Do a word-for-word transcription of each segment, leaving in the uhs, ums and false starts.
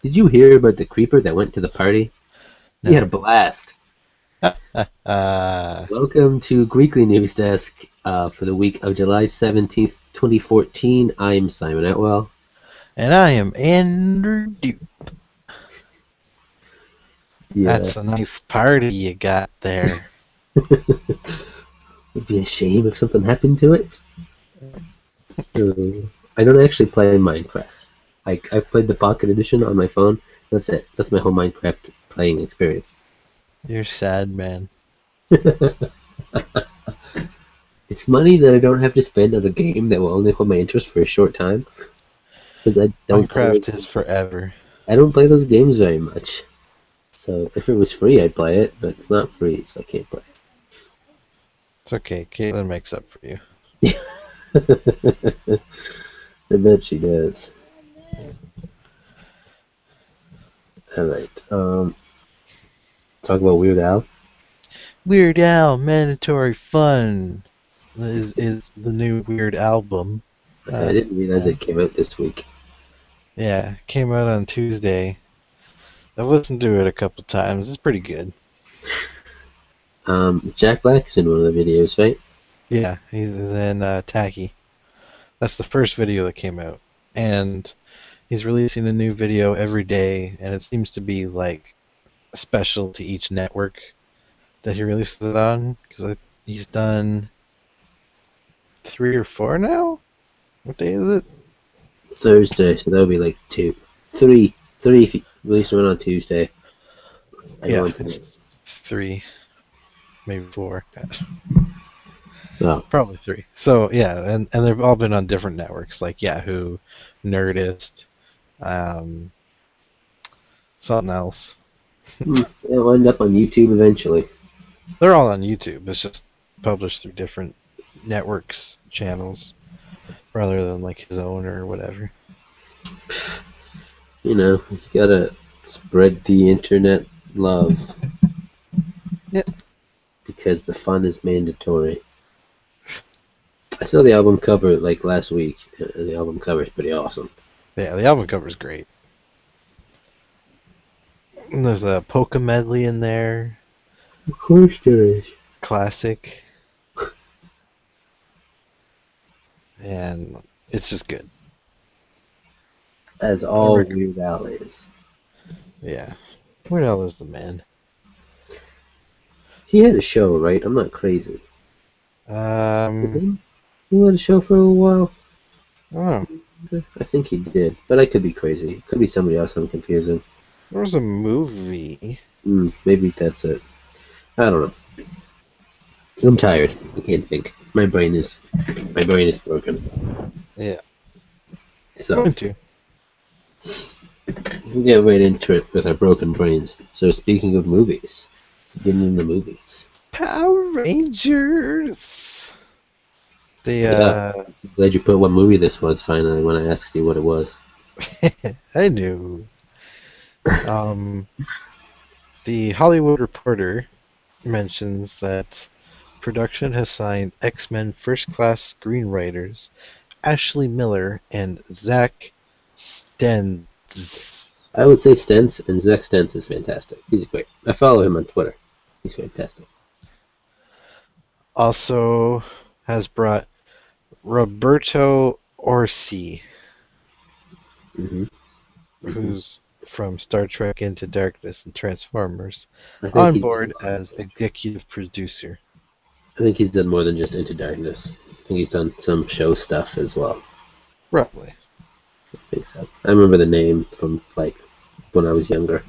Did you hear about the creeper that went to the party? He had a No. blast. uh, Welcome to Greekly News Desk uh, for the week of July seventeenth, twenty fourteen. I'm Simon Atwell. and I am Andrew Duke. Yeah. That's a nice party you got there. It'd be a shame if something happened to it. Uh, I don't actually play Minecraft. I, I've played the Pocket Edition on my phone. That's it. That's my whole Minecraft playing experience. You're sad, man. It's money that I don't have to spend on a game that will only hold my interest for a short time. Because I don't Minecraft play, is forever. I don't play those games very much. So if it was free, I'd play it, but it's not free, so I can't play It's okay. Caitlin makes up for you. it. I bet she does. Alright, um, talk about Weird Al. Weird Al, Mandatory Fun is, is the new Weird album. I Uh, didn't realize it came out this week. Yeah, came out on Tuesday. I've listened to it a couple times. It's pretty good. Um, Jack Black's in one of the videos, right? Yeah, he's in uh, Tacky. That's the first video that came out. And he's releasing a new video every day, and it seems to be like special to each network that he releases it on. Because he's done three or four now? What day is it? Thursday, so that'll be like two. Three. Three if you release one on Tuesday. I Yeah, know on it's three, maybe four. Oh. Probably three. So yeah, and, and they've all been on different networks like Yahoo, Nerdist, um, something else. It'll end up on YouTube eventually. They're all on YouTube. It's just published through different networks, channels, rather than like his own or whatever. You know, you gotta spread the internet love. Yep. Because the fun is mandatory. I saw the album cover like last week. The album cover is pretty awesome. Yeah, the album cover is great. And there's a polka medley in there. Of course there is. Classic. And it's just good. As all Weird Al is. Yeah. Weird Al is the man. He had a show, right? I'm not crazy. Um, He had a show for a little while. oh, I think he did, but I could be crazy. Could be somebody else I'm confusing. there was a movie. Mm, maybe that's it. I don't know. I'm tired. I can't think. My brain is, my brain is broken. Yeah. So Mine too. we'll get right into it with our broken brains. So speaking of movies, getting into movies. Power Rangers. The Yeah. uh, Glad you put what movie this was finally when I asked you what it was. I knew. Um, the Hollywood Reporter mentions that production has signed X-Men First Class screenwriters Ashley Miller and Zach Stentz. I would say Stentz, and Zach Stentz is fantastic. He's great. I follow him on Twitter. He's fantastic. Also has brought Roberto Orci, Mm-hmm. who's from Star Trek Into Darkness and Transformers, I think on he- board as executive producer. I think he's done more than just Into Darkness. I think he's done some show stuff as well. Roughly. I think so. I remember the name from like when I was younger.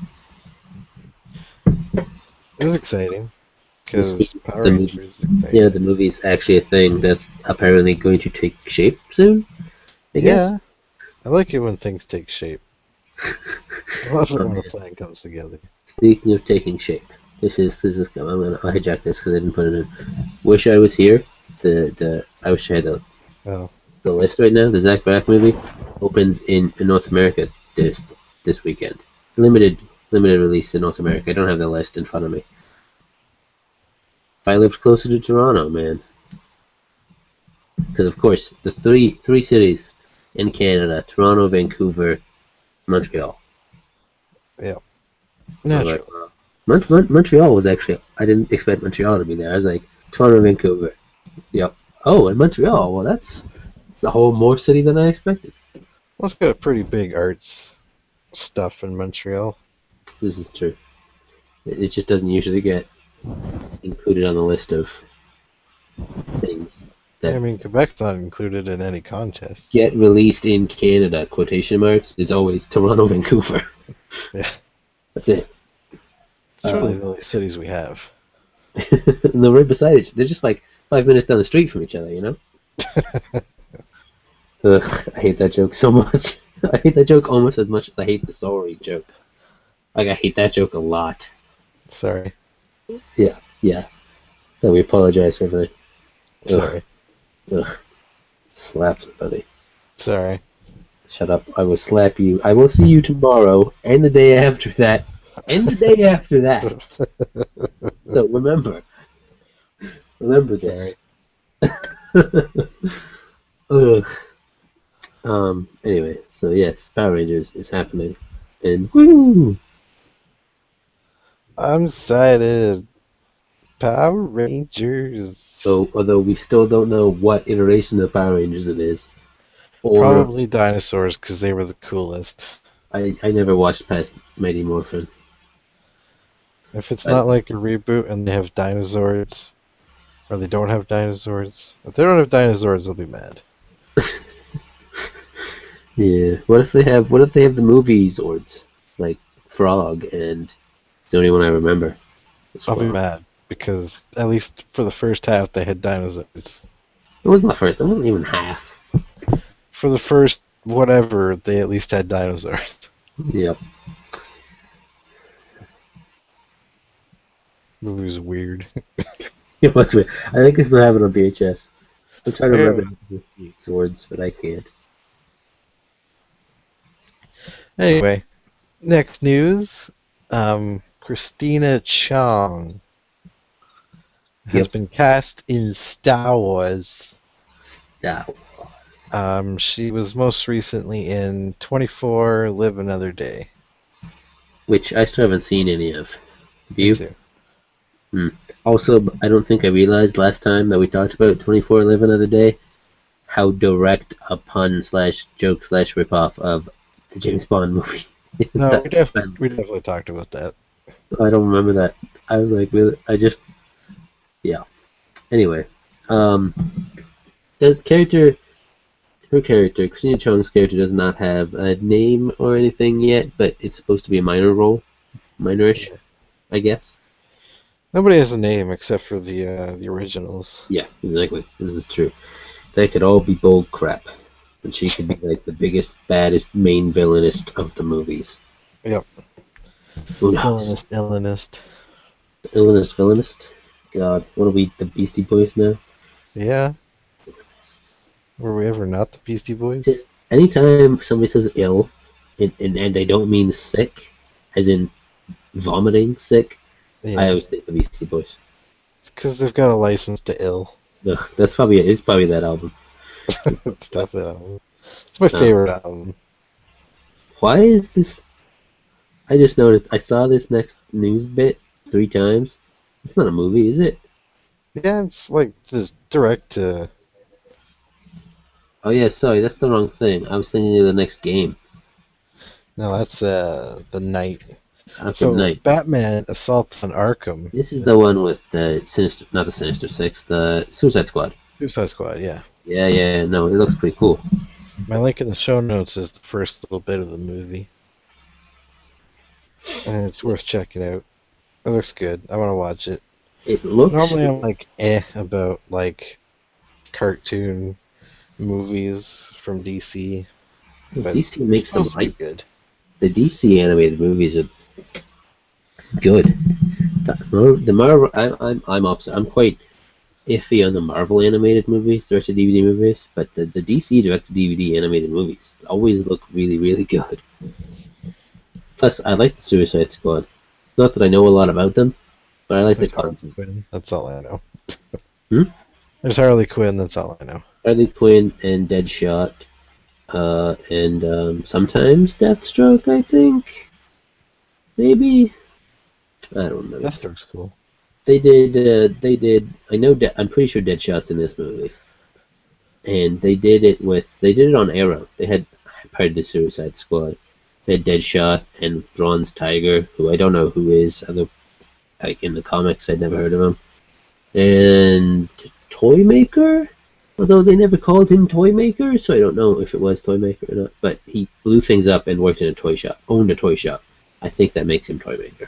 It was exciting because This- Power the- Rangers is exciting. Yeah, the movie's actually a thing that's apparently going to take shape soon. I guess. Yeah. I like it when things take shape. I love it when a plan comes together. Speaking of taking shape, this is this is. I'm gonna hijack this because I didn't put it in. Wish I was here. The the I wish I had the Oh, the list right now. The Zach Braff movie opens in, in North America this this weekend. Limited limited release in North America. I don't have the list in front of me. If I lived closer to Toronto, man. Because of course the three three cities in Canada: Toronto, Vancouver, Montreal. Yeah. I was Natural. like, wow. Mont- Mont- Montreal was actually, I didn't expect Montreal to be there. I was like, Toronto, Vancouver. Yep. Oh, and Montreal. Well, that's, it's a whole more city than I expected. Well, it's got a pretty big arts stuff in Montreal. This is true. It, it just doesn't usually get included on the list of things that I mean, Quebec's not included in any contest. get released in Canada, quotation marks, is always Toronto, Vancouver. Yeah. That's it. It's really Uh, the only cities we have. and they're right beside each. They're just like five minutes down the street from each other, you know? Ugh, I hate that joke so much. I hate that joke almost as much as I hate the sorry joke. Like, I hate that joke a lot. Sorry. Yeah, yeah. So we apologize for everything. Sorry. Ugh. Slap somebody. Sorry. Shut up. I will slap you. I will see you tomorrow and the day after that and the day after that. So remember. Remember this. Ugh. Um, anyway, so yes, Power Rangers is happening. And woo! I'm excited. Power Rangers. So, although we still don't know what iteration of Power Rangers it is, or Probably dinosaurs because they were the coolest. I, I never watched past Mighty Morphin. If it's I- not like a reboot and they have dinosaurs, or they don't have dinosaurs, if they don't have dinosaurs, I'll be mad. Yeah. What if they have? What if they have the movie Zords, like Frog, and it's the only one I remember. It's I'll be Frog. mad because at least for the first half they had dinosaurs. It wasn't the first. It wasn't even half. For the first whatever, they at least had dinosaurs. Yep. The movie was weird. It was weird. I think I still have it on V H S. I'm trying to Yeah. remember the Zords, but I can't. Anyway, next news. Um, Christina Chong has Yep. been cast in Star Wars. Star Wars. Um, she was most recently in twenty-four Live Another Day. Which I still haven't seen any of. Have Me you? too. Also, I don't think I realized last time that we talked about twenty-four Live Another Day how direct a pun slash joke slash ripoff of the James Bond movie. No, That- we definitely, we definitely talked about that. I don't remember that. I was like, really? I just, yeah. Anyway, um, the character, her character, Christina Chong's character, does not have a name or anything yet, but it's supposed to be a minor role, minorish, I guess. Nobody has a name except for the uh, the originals. Yeah, exactly. This is true. They could all be bull crap, and she could be like the biggest, baddest, main villainist of the movies. Yep. Who knows? Villainist, villainist. Villainist, villainist. God, what are we, the Beastie Boys now? Yeah. Were we ever not the Beastie Boys? Just anytime somebody says ill, and, and, and they don't mean sick, as in vomiting sick, I Yeah. always think the Beastie Boys. It's because they've got a license to ill. Ugh, that's probably it. It's probably that album. It's definitely that album. It's my No. favorite album. Why is this? I just noticed. I saw this next news bit three times. It's not a movie, is it? Yeah, it's like this direct to. Oh yeah, sorry, that's the wrong thing. I was thinking of the next game. No, that's uh the Night. Arkham So Knight. Batman Assaults on Arkham. This is the one with the Sinister, not the Sinister Six, the Suicide Squad. Suicide Squad. Yeah. Yeah, yeah, no, it looks pretty cool. My link in the show notes is the first little bit of the movie, and it's worth checking out. It looks good. I want to watch it. It looks. Normally, I'm like eh about like cartoon movies from D C. But D C makes them supposed to be right. good. The D C animated movies are good. The, the Marvel, I, I'm I'm opposite. I'm quite iffy on the Marvel animated movies, direct to D V D movies, but the, the D C direct to D V D animated movies always look really, really good. Plus, I like the Suicide Squad. Not that I know a lot about them, but I like the There's Harley concept. Quinn. That's all I know. Hmm? There's Harley Quinn. That's all I know. Harley Quinn and Deadshot, uh, and um, sometimes Deathstroke, I think. maybe I don't know. Deathstroke's cool. They did. Uh, they did. I know. De- I'm pretty sure Deadshot's in this movie, and they did it with. They did it on Arrow. They had part of the Suicide Squad. They had Deadshot and Bronze Tiger, who I don't know who is. Other like in the comics, I'd never heard of him. And Toymaker, although they never called him Toymaker, so I don't know if it was Toymaker or not. But he blew things up and worked in a toy shop, owned a toy shop. I think that makes him Toymaker.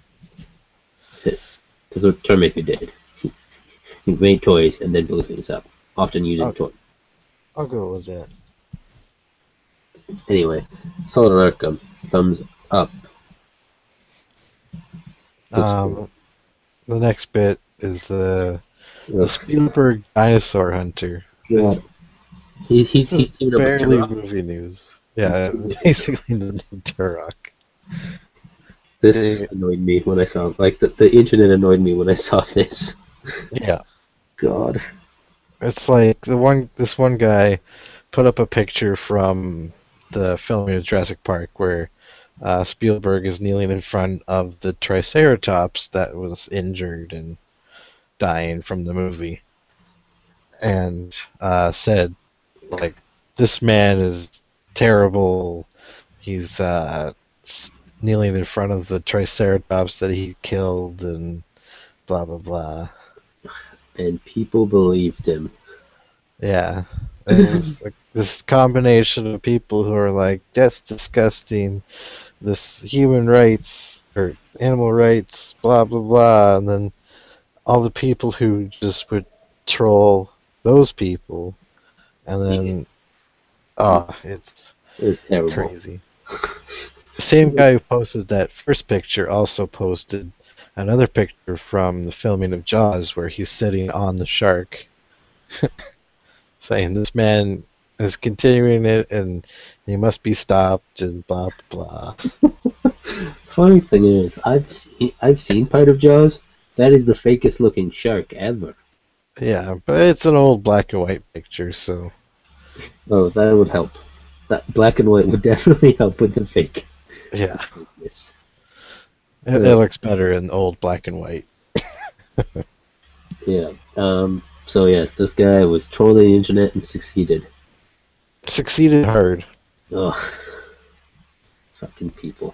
That's what Toymaker did. He, he made toys and then blew things up, often using Okay. toys. I'll go with that. Anyway, Solid Arkham, thumbs up. Looks Um, cool. the next bit is the, the Ugh, Spielberg Dinosaur Hunter. God. He, he's This he's is teaming up with barely Turok. movie news. Yeah, basically the new Turok. This They- annoyed me when I saw like the, the internet annoyed me when I saw this. Yeah, God. it's like the one. This one guy put up a picture from the filming of Jurassic Park where uh, Spielberg is kneeling in front of the Triceratops that was injured and dying from the movie, and uh, said, like, this man is terrible. He's uh, s- kneeling in front of the Triceratops that he killed, and blah blah blah. And people believed him. Yeah, it was like this combination of people who are like, that's disgusting. This human rights or animal rights, blah blah blah, and then all the people who just would troll those people, and then oh, it's It was terrible. crazy. The same guy who posted that first picture also posted another picture from the filming of Jaws where he's sitting on the shark, saying this man is continuing it and he must be stopped and blah blah blah. Funny thing is, I've seen I've seen part of Jaws. That is the fakest looking shark ever. Yeah, but it's an old black and white picture, so Oh, that would help. That black and white would definitely help with the fake. yeah, Yes. it, it looks better in old black and white. Yeah. Um. So yes, this guy was trolling the internet and succeeded. Succeeded hard. Oh, fucking people.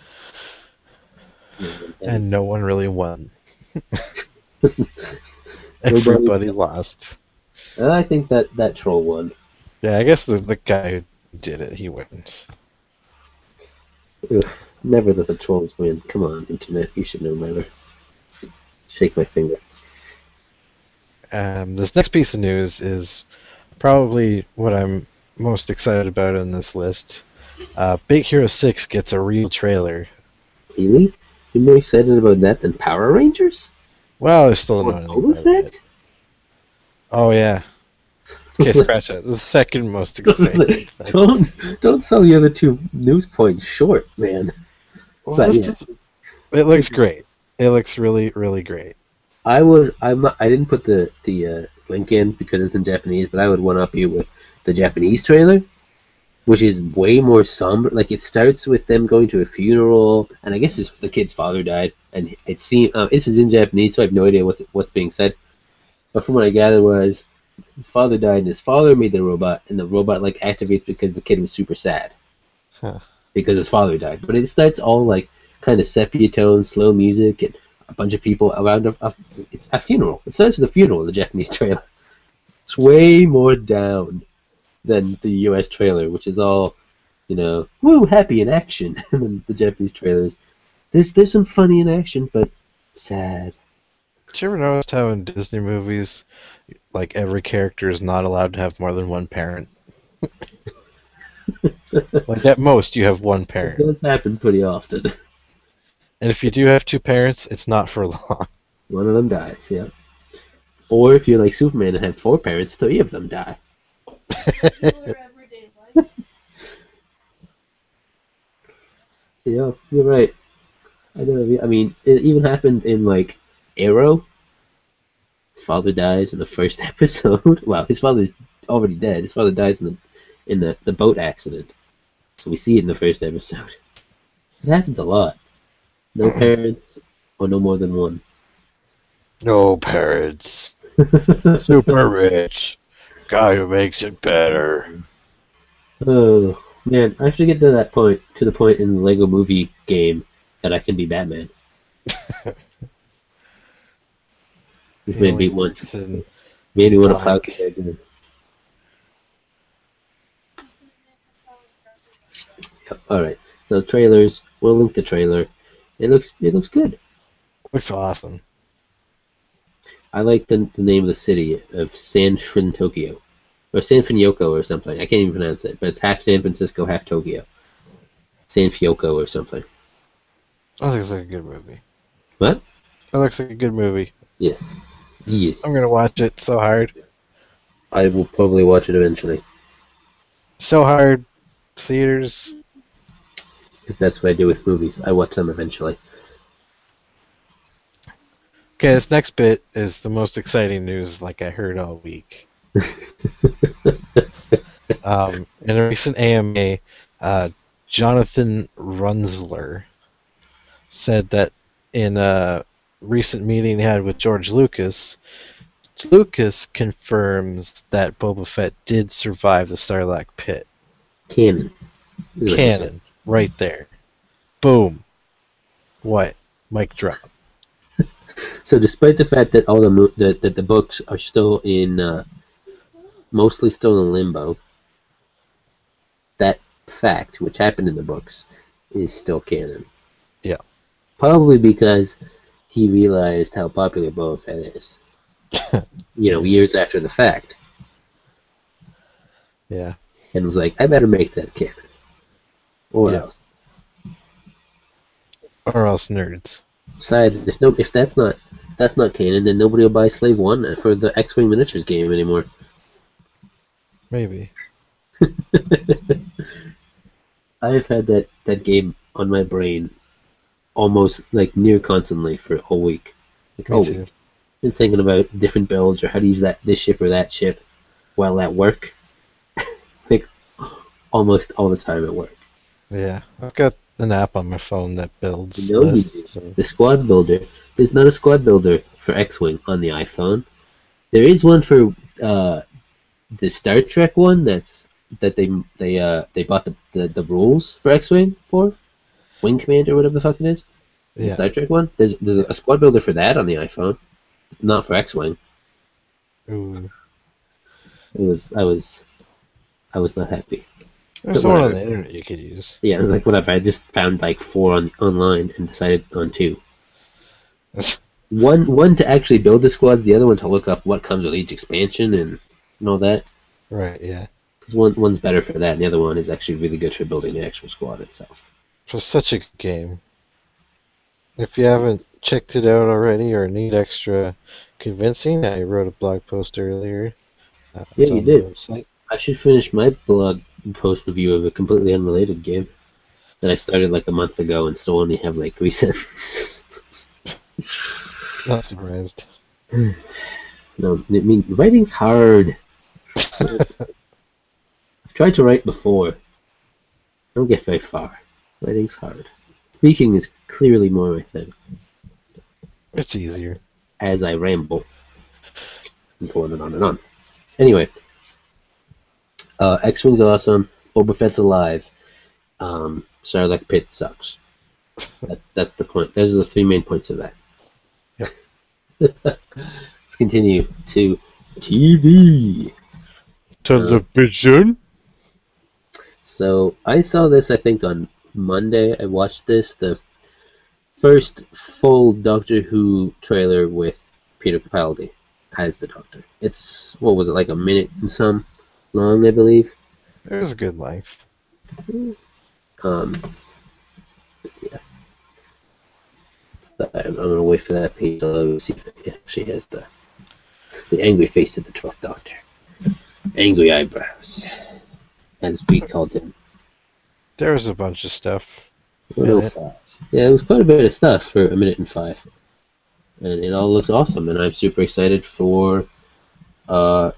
And, And no one really won. Everybody lost. I think that that troll won. Yeah, I guess the, the guy who did it, he wins. Ugh, never let the trolls win. Come on, internet, you should know better. Shake my finger. Um, this next piece of news is probably what I'm most excited about in this list. Uh, Big Hero six gets a real trailer. Really? You're more excited about that than Power Rangers? Well, I still don't know Or anything Boba about it. Fett? Oh, yeah. Okay, scratch that. The second most exciting. don't don't sell the other two news points short, man. Well, But, this yeah. is- it looks great. It looks really, really great. I would. I'm not. I didn't put the the uh, link in because it's in Japanese, but I would one up you with the Japanese trailer, which is way more somber. Like it starts with them going to a funeral, and I guess his, the kid's father died, and it seemed uh, this is in Japanese, so I have no idea what's what's being said. But from what I gathered was his father died, and his father made the robot, and the robot like activates because the kid was super sad Huh. because his father died. But it starts all like kind of sepia tones, slow music, and a bunch of people around a, a, it's a funeral. It starts with a funeral in the Japanese trailer. It's way more down than the U S trailer, which is all, you know, woo, happy in action. And then the Japanese trailers, there's there's some funny in action, but sad. Did you ever notice how in Disney movies, like every character is not allowed to have more than one parent? Like at most, you have one It parent. does happen pretty often. And if you do have two parents, it's not for long. One of them dies, yeah. Or if you're like Superman and have four parents, three of them die. Yeah, you're right. I know. I mean, it even happened in like Arrow. His father dies in the first episode. Well, his father's already dead. His father dies in the in the, the boat accident. So we see it in the first episode. It happens a lot. No parents, or no more than one. No parents. Super rich. Guy who makes it better. Oh man, I have to get to that point, to the point in the Lego Movie game that I can be Batman. Just He only maybe one, works in maybe one a plow black. kid. Yep. All right. So trailers. We'll link the trailer. It looks it looks good. Looks awesome. I like the, the name of the city of San Fran Tokyo, or San Finioko or something. I can't even pronounce it, but it's half San Francisco, half Tokyo. San Fiocco or something. That looks like a good movie. What? That looks like a good movie. Yes. Yes. I'm gonna watch it so hard. I will probably watch it eventually. So hard. Theaters. Because that's what I do with movies. I watch them eventually. Okay, this next bit is the most exciting news like I heard all week. um, in a recent A M A, uh, Jonathan Runzler said that in a recent meeting he had with George Lucas, Lucas confirms that Boba Fett did survive the Sarlacc pit. Canon. Canon. Right there. Boom. What? Mic drop. So, despite the fact that all the mo- that, that the books are still in, uh, mostly still in limbo, that fact, which happened in the books, is still canon. Yeah. Probably because he realized how popular Boba Fett is. You know, years after the fact. Yeah. And was like, I better make that canon. Or Yeah. else. Or else nerds. Besides, if no, if that's not that's not canon, then nobody will buy Slave One for the X-Wing miniatures game anymore. Maybe. I've had that, that game on my brain almost like near constantly for a whole week. Like, Me oh, too. been thinking about different builds or how to use that this ship or that ship while at work. Like almost all the time at work. Yeah. I've got an app on my phone that builds You know you lists. do. And... The squad builder. There's not a squad builder for X-Wing on the iPhone. There is one for uh, the Star Trek one that's that they they uh they bought the, the, the rules for X-Wing for Wing Command or whatever the fuck it is. The Yeah. Star Trek one. There's there's a squad builder for that on the iPhone, not for X-Wing. Ooh. It was I was I was not happy. There's But one on whatever. the internet you could use. Yeah, it was like whatever. I just found like four on online and decided on two. One one to actually build the squads, the other one to look up what comes with each expansion and, and all that. Right, yeah. Because one one's better for that, and the other one is actually really good for building the actual squad itself. It was such a good game. If you haven't checked it out already or need extra convincing, I wrote a blog post earlier. Uh, Yeah, it's you on the did. website. I should finish my blog post review of a completely unrelated game that I started like a month ago and still only have like three sentences. Not surprised. No, I mean writing's hard. I've tried to write before. I don't get very far. Writing's hard. Speaking is clearly more my thing. It's easier. As I ramble. And on and on and on. Anyway. Uh, X-Wing's awesome. Boba Fett's alive. Um, Sarlacc Pit sucks. That's that's the point. Those are the three main points of that. Yep. Let's continue to T V. Television? So I saw this, I think, on Monday. I watched this, the first full Doctor Who trailer with Peter Capaldi as the Doctor. It's, what was it, like a minute and some long, I believe? It was a good length. Um, yeah. So I'm, I'm going to wait for that page to load and see if it actually has the, the angry face of the twelfth Doctor. Angry eyebrows, as we called him. There was a bunch of stuff. Real Yeah. fast. Yeah, it was quite a bit of stuff for a minute and five. And it all looks awesome, and I'm super excited for uh,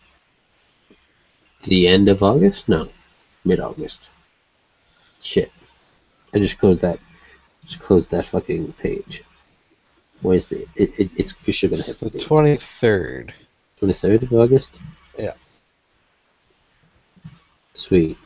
the end of August? No, mid-August. Shit. I just closed that Just close that fucking page. Where's the? It, it, it's for sure gonna It's hit the the twenty-third. twenty-third of August. Yeah. Sweet.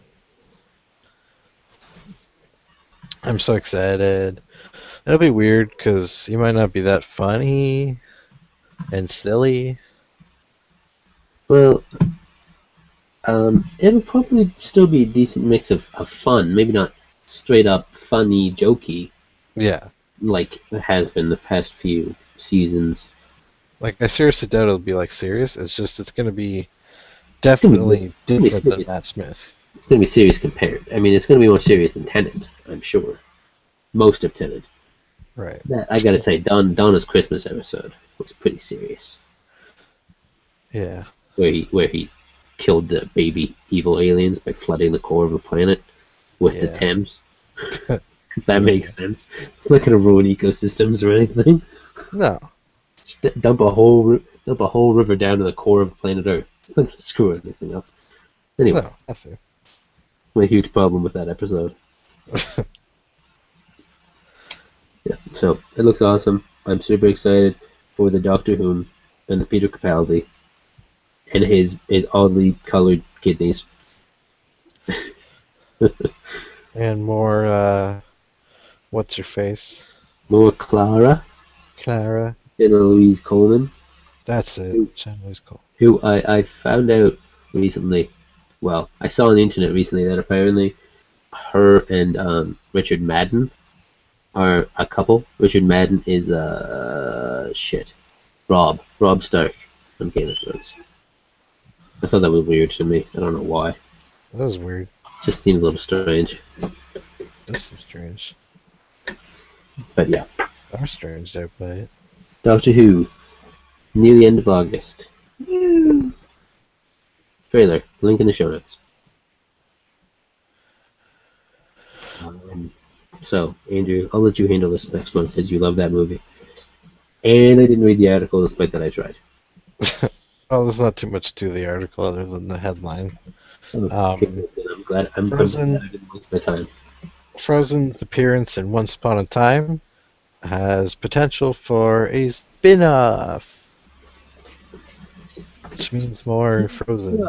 I'm so excited. It'll be weird because you might not be that funny and silly. Well, um, it'll probably still be a decent mix of, of fun. Maybe not straight up funny, jokey, Yeah. like it has been the past few seasons. Like, I seriously doubt it'll be, like, serious. It's just, it's going to be definitely gonna be different than serious. Matt Smith. It's going to be serious compared. I mean, it's going to be more serious than Tenet, I'm sure. Most of Tenet. Right. That, I gotta say, Don Donna's Christmas episode was pretty serious. Yeah. Where he where he killed the baby evil aliens by flooding the core of the planet with Yeah. the Thames. If that makes sense. It's not gonna ruin ecosystems or anything. No. Just dump a whole ri- dump a whole river down to the core of planet Earth. It's not gonna screw anything up. Anyway, No. Nothing. my huge problem with that episode. Yeah, so it looks awesome. I'm super excited for the Doctor Who and the Peter Capaldi and his his oddly colored kidneys. And more, uh, what's her face? More Clara, Clara. Jenna Louise Coleman, That's it. Jenna Louise Cole. who I, I found out recently. Well, I saw on the internet recently that apparently her and um, Richard Madden are a couple. Richard Madden is uh shit. Rob. Rob Stark from Game of Thrones. I thought that was weird to me. I don't know why. That was weird. Just seems a little strange. This is strange. But yeah. Are strange out by it. Doctor Who. Near the end of August. Trailer. Link in the show notes. Um, so, Andrew, I'll let you handle this next one because you love that movie. And I didn't read the article despite that I tried. Well, there's not too much to the article other than the headline. Okay, Um, I'm glad I'm, I'm Frozen- glad I didn't waste my time. Frozen's appearance in Once Upon a Time has potential for a spin-off, which means more Frozen.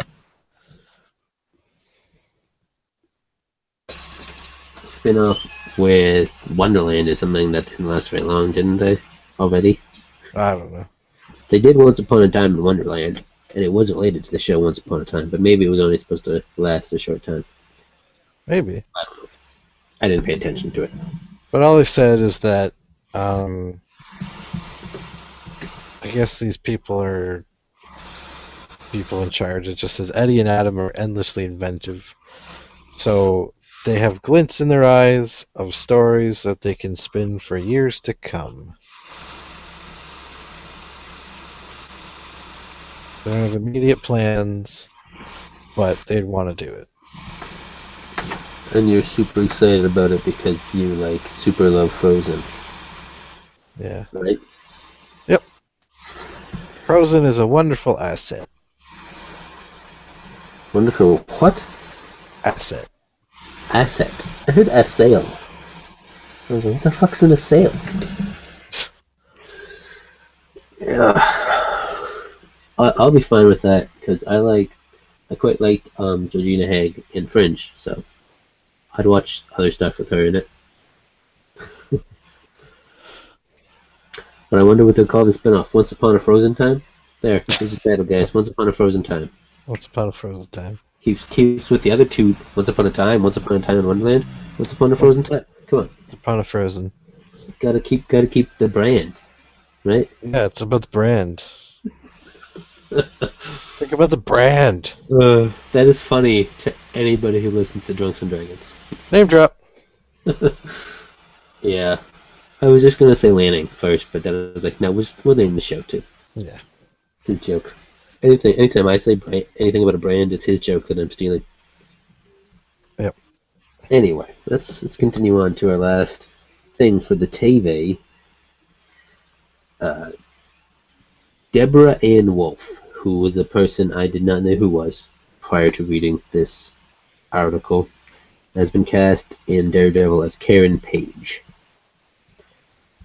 Spin-off with Wonderland is something that didn't last very long, didn't they? Already? I don't know. They did Once Upon a Time in Wonderland, and it was related to the show Once Upon a Time, but maybe it was only supposed to last a short time. Maybe. I don't know. I didn't pay attention to it. But all they said is that um, I guess these people are people in charge. It just says Eddie and Adam are endlessly inventive. So they have glints in their eyes of stories that they can spin for years to come. They don't have immediate plans, but they'd want to do it. And you're super excited about it because you, like, super love Frozen, Yeah. right? Frozen is a wonderful asset. Wonderful. What? Asset. Asset. I heard assail. I was like, what the fuck's an assail? Yeah. I- I'll be fine with that because I like, I quite like um, Georgina Haig in Fringe, so I'd watch other stuff with her in it. But I wonder what they'll call the spin-off. Once Upon a Frozen Time? There, this is the title, guys. Once Upon a Frozen Time. Once Upon a Frozen Time. Keeps keeps with the other two. Once Upon a Time, Once Upon a Time in Wonderland, Once Upon a Frozen Time. Come on, Once Upon a Frozen. gotta keep gotta keep the brand, right? Yeah, it's about the brand. Think about the brand. Uh, that is funny to anybody who listens to Drunks and Dragons. Name drop. Yeah, I was just gonna say Lanning first, but then I was like, no, we'll, just, we'll name the show too. Yeah. It's his joke. Anything, anytime I say brand, anything about a brand, it's his joke that I'm stealing. Yep. Anyway, let's let's continue on to our last thing for the T V. Uh, Deborah Ann Wolf, who was a person I did not know who was prior to reading this article, has been cast in Daredevil as Karen Page.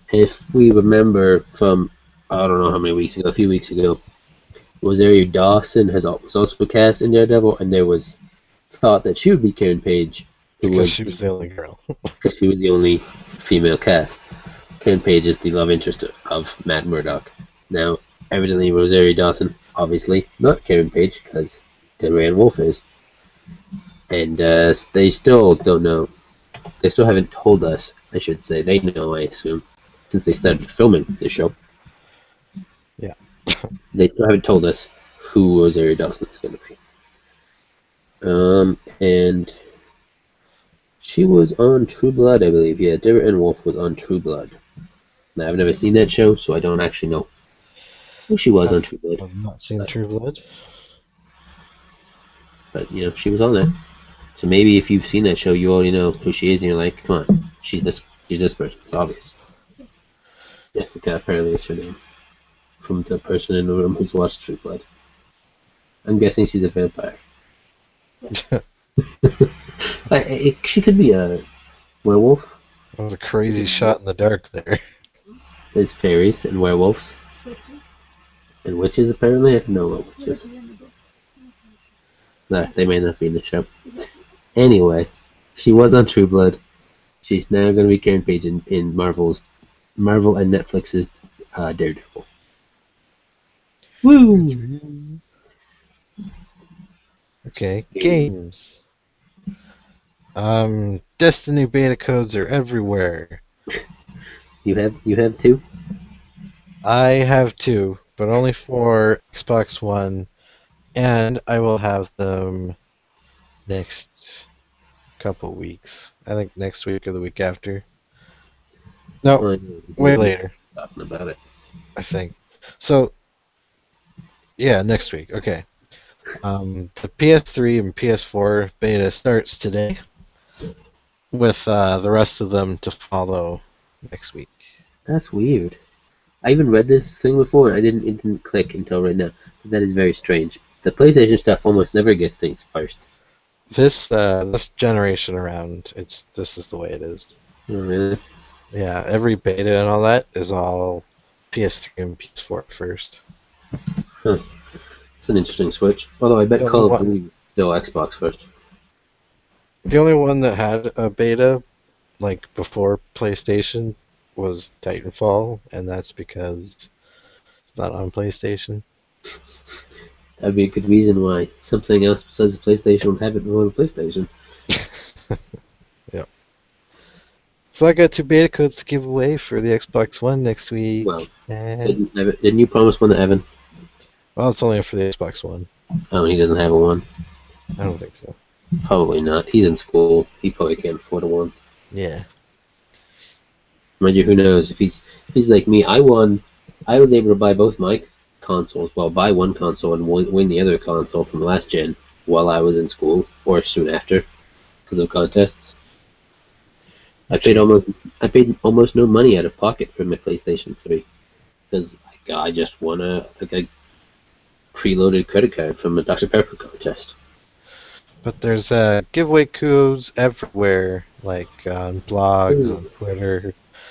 if we remember from, I don't know how many weeks ago, a few weeks ago, Rosario Dawson has al- was also cast in Daredevil, and there was thought that she would be Karen Page, who Because was she was the only girl. because she was the only female cast. Karen Page is the love interest of Matt Murdock. Now, evidently, Rosario Dawson, obviously not Karen Page, because Diane Wolf is, and uh, they still don't know. They still haven't told us. I should say they know. I assume, since they started filming the show. Yeah. They still haven't told us who Rosario Dawson is going to be. Um, and she was on True Blood, I believe. Yeah, Deborah Ann Wolf was on True Blood. Now, I've never seen that show, so I don't actually know who she was I've, on True Blood. I've not seen But, True Blood. but, you know, she was on there. So maybe if you've seen that show, you already know who she is, and you're like, come on, she's this, she's this person. It's obvious. Jessica apparently is her name, from the person in the room who's watched True Blood. I'm guessing she's a vampire. I, I, she could be a werewolf. That was a crazy shot in the dark there. There's fairies and werewolves. And witches, apparently. I don't know what witches. Nah, they may not be in the show. Anyway, she was on True Blood. She's now going to be Karen Page in, in Marvel's, Marvel and Netflix's uh, Daredevil. Woo! Okay, games. Um, Destiny beta codes are everywhere. You have you have two? I have two, but only for Xbox One, and I will have them next couple weeks. I think next week or the week after. No, Well, way later, talking about it. I think. So, yeah, next week. Okay. Um, the P S three and P S four beta starts today, with uh, the rest of them to follow next week. That's weird. I even read this thing before. I didn't. It didn't click until right now. But that is very strange. The PlayStation stuff almost never gets things first. This uh, this generation around, it's this is the way it is. Oh, really? Yeah, every beta and all that is all P S three and P S four first. Huh. It's an interesting switch. Although I bet Yeah, Call of what- Duty is still Xbox first. The only one that had a beta, like before PlayStation, was Titanfall, and that's because it's not on PlayStation. That'd be a good reason why something else besides the PlayStation would have it on the PlayStation. Yep. So I got two beta codes to give away for the Xbox One next week. Well, and Didn't, Evan- didn't you promise one to Evan? well, it's only for the Xbox One. Oh, he doesn't have a one. I don't think so. Probably not. He's in school. He probably can't afford a one. Yeah. Mind you, who knows if he's he's like me. I won. I was able to buy both my consoles. Well, buy one console and win win the other console from last gen while I was in school or soon after, because of contests. I paid almost I paid almost no money out of pocket for my PlayStation three because I just won a like a preloaded credit card from a Doctor Pepper contest. But there's uh, giveaway codes everywhere, like on blogs, Ooh. on Twitter,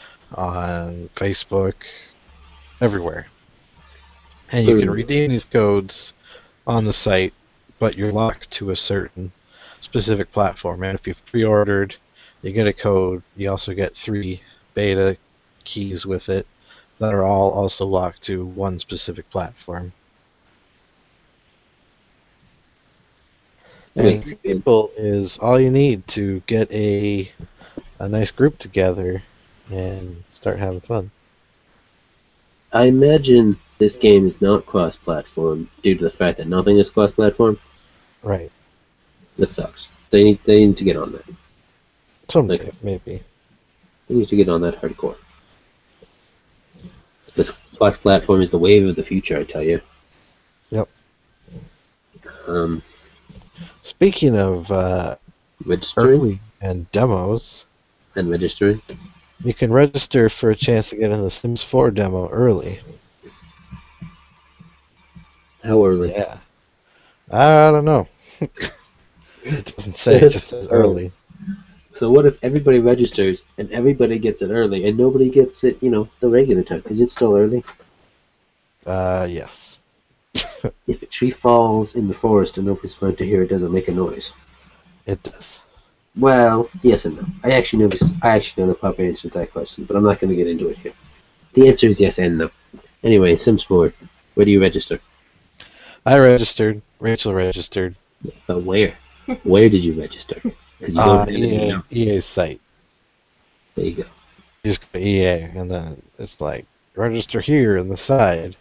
on Facebook, everywhere. And you can Ooh. redeem these codes on the site, but you're locked to a certain specific platform. And if you pre-ordered, you get a code. You also get three beta keys with it that are all also locked to one specific platform. And Makes three sense. people is all you need to get a a nice group together and start having fun. I imagine this game is not cross-platform due to the fact that nothing is cross-platform. Right. That sucks. They need they need to get on that. Someday, Like- maybe. They need to get on that hardcore. This cross-platform is the wave of the future, I tell you. Yep. Um, Speaking of uh, registering early and demos, and registering. you can register for a chance to get in the Sims four demo early. How early? Yeah. I don't know. It doesn't say, it just says early. So what if everybody registers and everybody gets it early and nobody gets it, you know, the regular time? Is it still early? Uh, yes. If a tree falls in the forest and nobody's going to hear it, does it make a noise? It does. Well, yes and no. I actually know this. I actually know the proper answer to that question, but I'm not going to get into it here. The answer is yes and no. Anyway, Sims four. Where do you register? I registered. Rachel registered. But where? Where did you register? Because you don't Uh, have any E A, notes. E A's site. There you go. You just go to E A, and then it's like, register here on the side.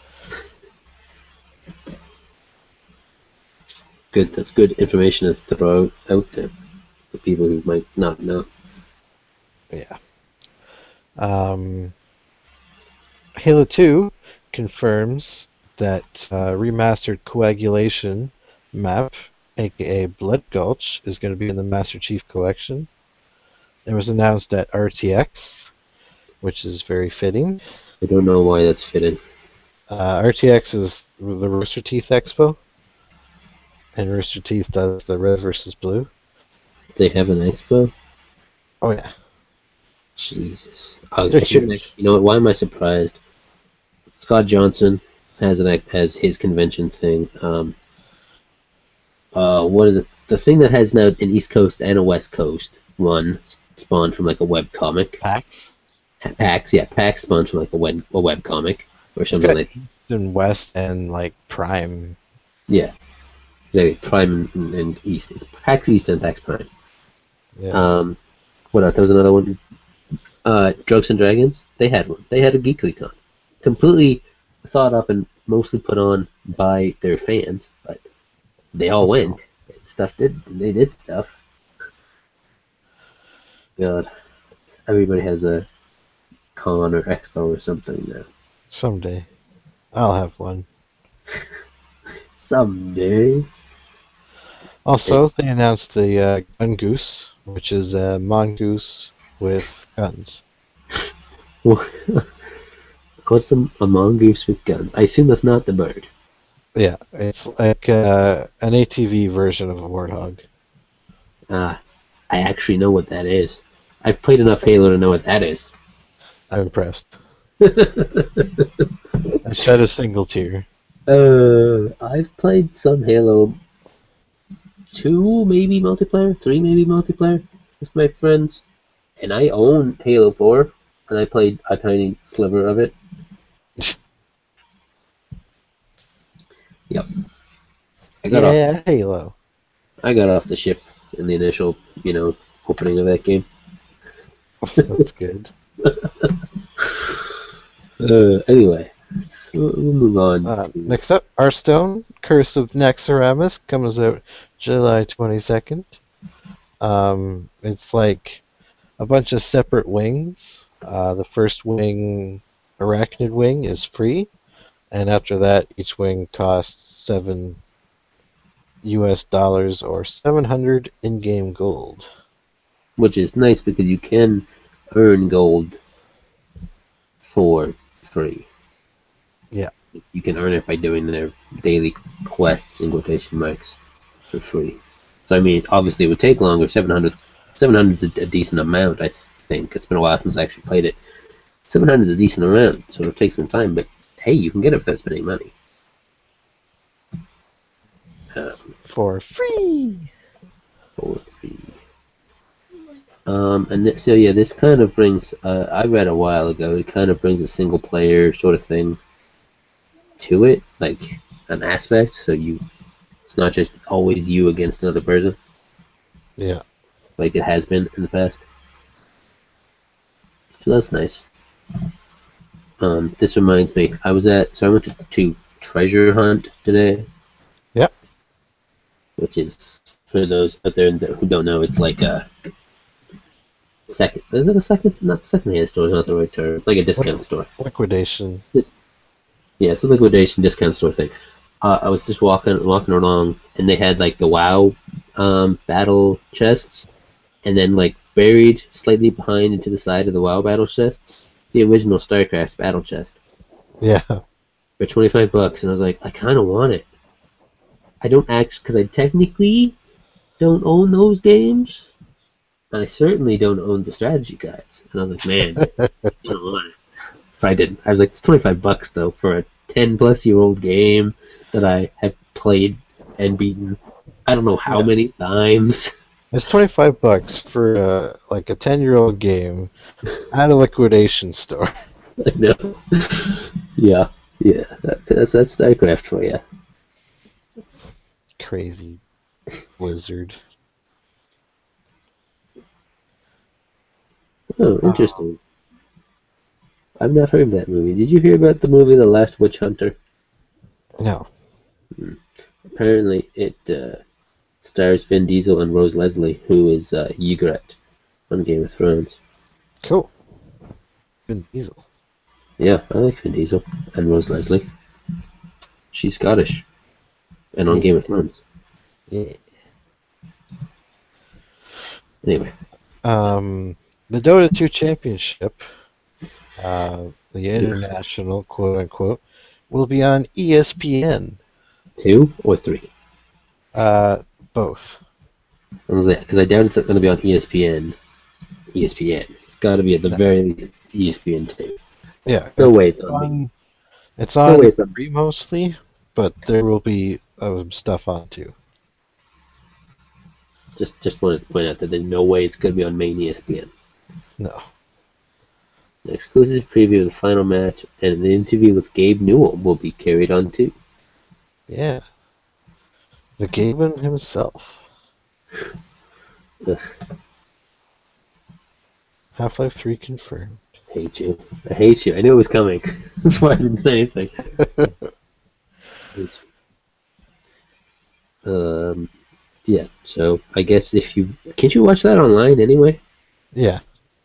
Good. That's good information to throw out, out there for people who might not know. Yeah. Um, Halo two confirms that uh, remastered coagulation map, aka Blood Gulch, is going to be in the Master Chief Collection. It was announced at R T X, which is very fitting. I don't know why that's fitted. Uh, R T X is the Rooster Teeth Expo, and Rooster Teeth does the red versus blue. They have an expo? Oh yeah. Jesus. Oh, They're I shouldn't huge. have- you know what? Why am I surprised? Scott Johnson has an has his convention thing. Um, uh, what is it? The thing that has now an East Coast and a West Coast one spawned from like a web comic. PAX. PAX, yeah, PAX spawned from like a web a web comic or something got- like. In West and like Prime. Yeah, like Prime and, and East. It's PAX East and PAX Prime. Yeah. Um, what else? There was another one. Uh, Drugs and Dragons. They had one. They had a GeeklyCon, completely thought up and mostly put on by their fans, but they all That's went. cool. Stuff did. They did stuff. God, everybody has a con or expo or something now. Someday. I'll have one. Someday. Also, they announced the uh, Gun Goose, which is a mongoose with guns. What's a, a mongoose with guns? I assume that's not the bird. Yeah, it's like uh, an A T V version of a warthog. Ah, I actually know what that is. I've played enough Halo to know what that is. I'm impressed. I shed a single tear. Uh, I've played some Halo two, maybe multiplayer, three, maybe multiplayer with my friends, and I own Halo four, and I played a tiny sliver of it. Yep. I got yeah, off. Halo. I got off the ship in the initial, you know, opening of that game. That's good. Uh, anyway, so we'll move on. Uh, to- next up, Hearthstone, Curse of Naxxramas, comes out July twenty-second. Um, it's like a bunch of separate wings. Uh, the first wing, Arachnid Wing, is free, and after that, each wing costs seven U S dollars or seven hundred in-game gold. which is nice because you can earn gold for free. Yeah. You can earn it by doing their daily quests in quotation marks for free. So I mean, obviously it would take longer. seven hundred, seven hundred is a, a decent amount, I think. It's been a while since I actually played it. seven hundred is a decent amount, so it'll take some time. But hey, you can get it without spending money. Um, For free! for free. Um, and th- so yeah, this kind of brings. Uh, I read a while ago. It kind of brings a single player sort of thing to it, like an aspect. So you, it's not just always you against another person, Yeah. like it has been in the past. So that's nice. Um, this reminds me. I was at. So I went to, to Treasure Hunt today. Yep. Which is, for those out there that- who don't know, it's like a second. Is it a second? Not second-hand store. Is not the right term. It's like a discount store. Liquidation. Yeah, it's a liquidation discount store thing. Uh, I was just walking walking along, and they had like the WoW um, battle chests, and then like buried slightly behind into the side of the WoW battle chests, the original StarCraft battle chest Yeah. for twenty-five bucks, and I was like, I kind of want it. I don't actually, because I technically don't own those games, and I certainly don't own the strategy guides. And I was like, man, you know what? If I didn't, I was like, it's twenty-five bucks though for a ten plus year old game that I have played and beaten. I don't know how Yeah. many times. It's twenty-five bucks for uh, like a ten year old game at a liquidation store. I know. Yeah, yeah. That's that's StarCraft for you. Crazy Blizzard. Oh, interesting. I've not heard of that movie. Did you hear about the movie The Last Witch Hunter? No. Apparently, it uh, stars Vin Diesel and Rose Leslie, who is uh, Ygritte on Game of Thrones. Cool. Vin Diesel. Yeah, I like Vin Diesel and Rose Leslie. She's Scottish and on Game of Thrones. Yeah. Anyway, Um, the Dota two Championship, uh, the international quote unquote, will be on E S P N. two or three? Uh, both. Because I doubt it's going to be on E S P N. E S P N. It's got to be at the very least E S P N two. Yeah. No it's way it's on me. It's No on way it's on me. free mostly, but there will be um, stuff on too. Just, just wanted to point out that there's no way it's going to be on main E S P N. No. An exclusive preview of the final match and an interview with Gabe Newell will be carried on too. Yeah. The Gaben himself. Ugh, Half-Life three confirmed. I hate you. I hate you. I knew it was coming. That's why I didn't say anything. um, yeah. So I guess if you can't you watch that online anyway? Yeah.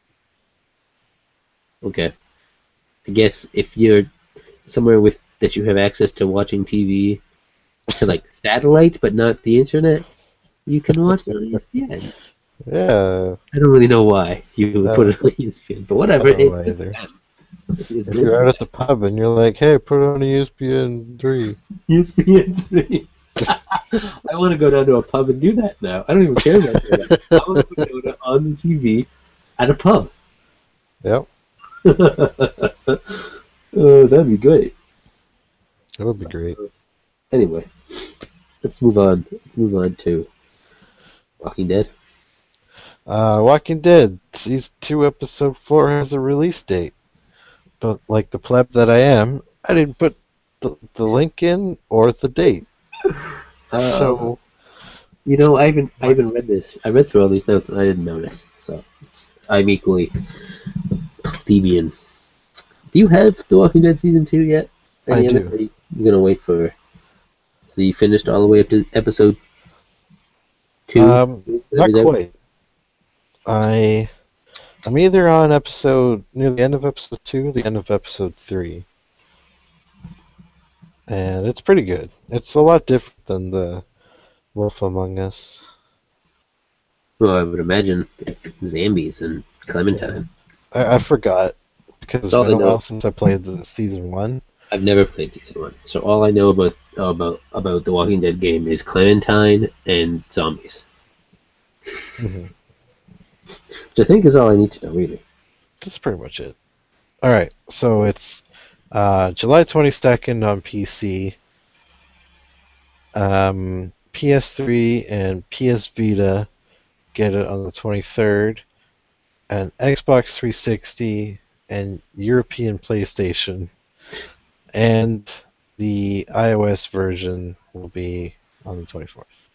Okay. I guess if you're somewhere with that you have access to watching T V to like satellite but not the internet, you can watch it on E S P N. Yeah. I don't really know why you would No. put it on E S P N, but whatever. I don't know It's, either. it's, it's If you're out at the pub and you're like, hey, put it on E S P N three. E S P N three. I want to go down to a pub and do that now. I don't even care about that. I want to put Dota on the T V at a pub. Yep. Oh, that'd be great. That would be great. Anyway, let's move on. Let's move on to Walking Dead. Uh, Walking Dead season two episode four has a release date, but like the pleb that I am, I didn't put the, the link in or the date. Uh, so you know, I haven't I haven't read this. I read through all these notes and I didn't notice. So it's, I'm equally plebeian. Do you have The Walking Dead season two yet? I Any do. other- You're gonna wait for. So you finished all the way up to episode two? um, not Is that- quite. I I'm either on episode near the end of episode two, or the end of episode three, and it's pretty good. It's a lot different than the Wolf Among Us. Well, I would imagine it's zombies and Clementine. I, I forgot because it's all been I a know. while since I played the season one. I've never played season one, so all I know about about about the Walking Dead game is Clementine and zombies, Mhm. which I think is all I need to know, really. That's pretty much it. All right, so it's uh, July twenty-second on P C, um, P S three and P S Vita get it on the twenty-third, and Xbox three sixty and European PlayStation, and the iOS version will be on the twenty-fourth.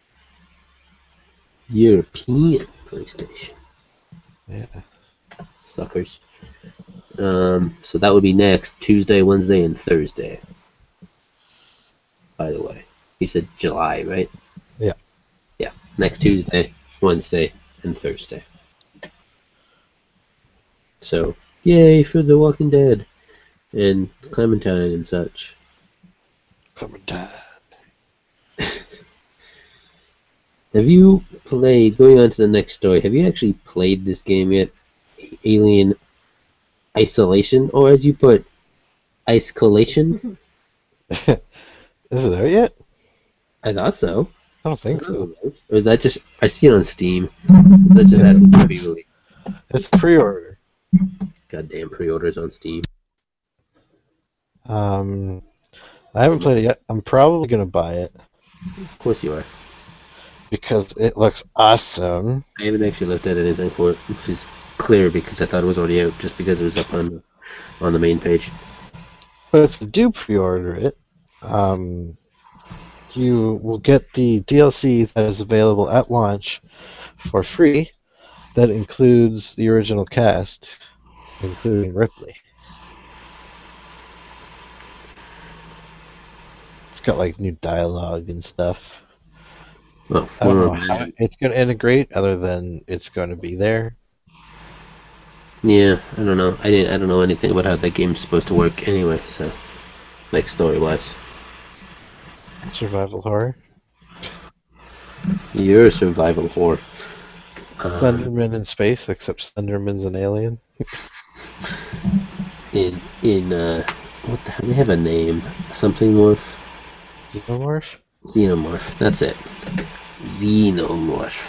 European PlayStation. Yeah. Suckers. Um, so that would be next Tuesday, Wednesday, and Thursday. By the way, you said July, right? Yeah. Yeah. Next Tuesday, Wednesday, and Thursday. So, yay for The Walking Dead and Clementine and such. Clementine. Have you played? Going on to the next story. Have you actually played this game yet? Alien Isolation, or as you put, Isolation? Is it out yet? I thought so. I don't think so. Or is that just? I see it on Steam. Is that just Yeah, asking to be it's, released? it's pre-order. Goddamn pre-orders on Steam. Um, I haven't played it yet. I'm probably gonna buy it Of course you are. because it looks awesome. I haven't actually looked at anything for it, which is clear because I thought it was already out, just because it was up on the, on the main page. But if you do pre-order it, um, you will get the D L C that is available at launch for free. That includes the original cast, including Ripley. It's got like new dialogue and stuff. Well, I don't we're know on how that. it's going to integrate, other than it's going to be there. Yeah, I don't know. I didn't. I don't know anything about how that game's supposed to work anyway. So, like story-wise, Survival horror. you're a survival whore. Um, Slenderman in space, except Slenderman's an alien. in in uh, what the, they have a name? Something morph. Xenomorph. Xenomorph. That's it. Xenomorph.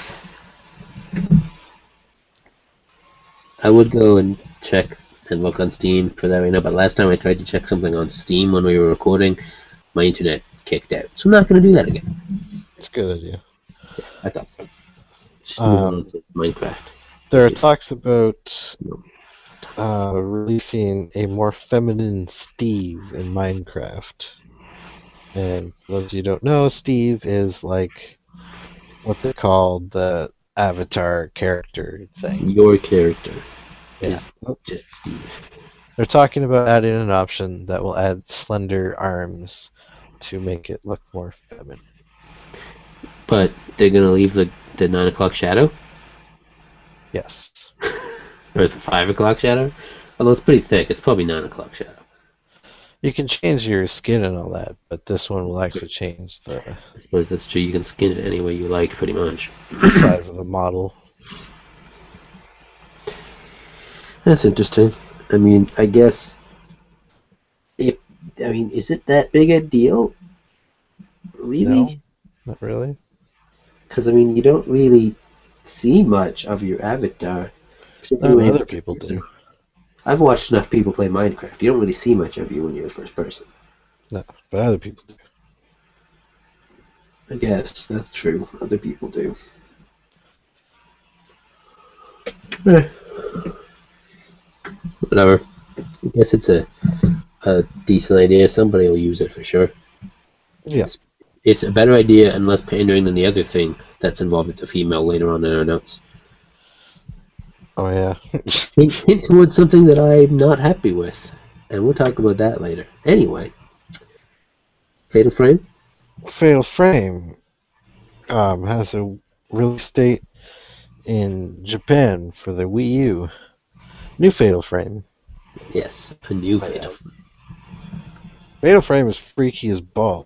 I would go and check and look on Steam for that right now, but last time I tried to check something on Steam when we were recording, my internet kicked out. So I'm not going to do that again. It's a good idea. Yeah, I thought so. Just Um, moving on to Minecraft. There are talks about uh, releasing a more feminine Steve in Minecraft. And for those of you who don't know, Steve is like what they call the avatar character thing. Your character Yeah. is just Steve. They're talking about adding an option that will add slender arms to make it look more feminine. But they're going to leave the, the nine o'clock shadow? Yes. Or the five o'clock shadow? Although it's pretty thick, it's probably nine o'clock shadow. You can change your skin and all that, but this one will actually change the I suppose that's true. You can skin it any way you like, pretty much. size of the model. That's interesting. I mean, I guess if I mean, is it that big a deal? Really? No, not really. Because I mean, you don't really see much of your avatar. No, when other you're- people do. I've watched enough people play Minecraft. You don't really see much of you when you're the first person. No, but other people do. I guess that's true. Other people do. Eh. Whatever. I guess it's a a decent idea. Somebody will use it for sure. Yes. It's a better idea and less pandering than the other thing that's involved with the female later on in our notes. Oh yeah. Hint, hint towards something that I'm not happy with, and we'll talk about that later. Anyway, Fatal Frame. Fatal Frame um, has a release date in Japan for the Wii U. New Fatal Frame. Yes, a new Oh, Fatal yeah. Frame. Fatal Frame is freaky as balls.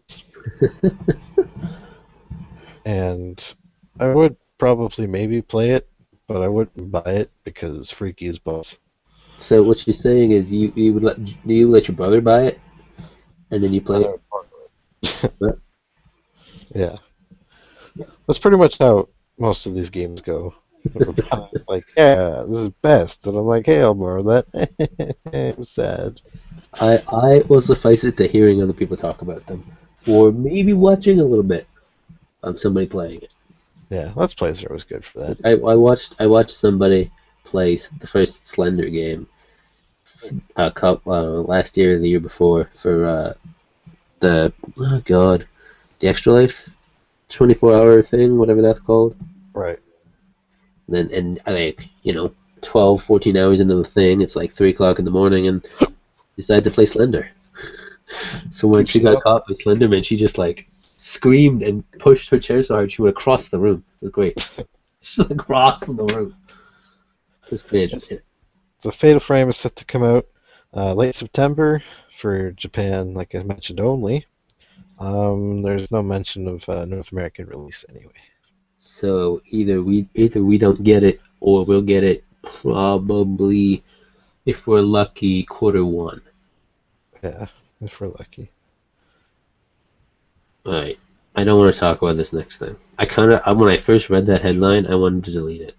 And I would probably maybe play it, but I wouldn't buy it because it's freaky as balls. So what she's saying is, you you would let do you let your brother buy it, and then you play it? What? Yeah. That's pretty much how most of these games go. It's like, yeah, this is best. And I'm like, hey, I'll borrow that. I'm sad. I I will suffice it to hearing other people talk about them, or maybe watching a little bit of somebody playing it. Yeah, Let's Plays are always good for that. I, I watched I watched somebody play s- the first Slender game a couple, uh, last year or the year before for uh, the oh god the Extra Life twenty-four hour thing, whatever that's called. Right. And then and I like you know twelve, fourteen hours into the thing, it's like three o'clock in the morning, and decided to play Slender. So when Keeps she you got up. caught by Slenderman, she just like screamed and pushed her chair so hard she went across the room. It was great. She's like across the room. It was pretty interesting. The Fatal Frame is set to come out uh, late September for Japan, like I mentioned only. Um, there's no mention of uh, North American release anyway. So either we either we don't get it, or we'll get it probably, if we're lucky, quarter one. Yeah, if we're lucky. All right. I don't want to talk about this next thing. I kind of when I first read that headline, I wanted to delete it.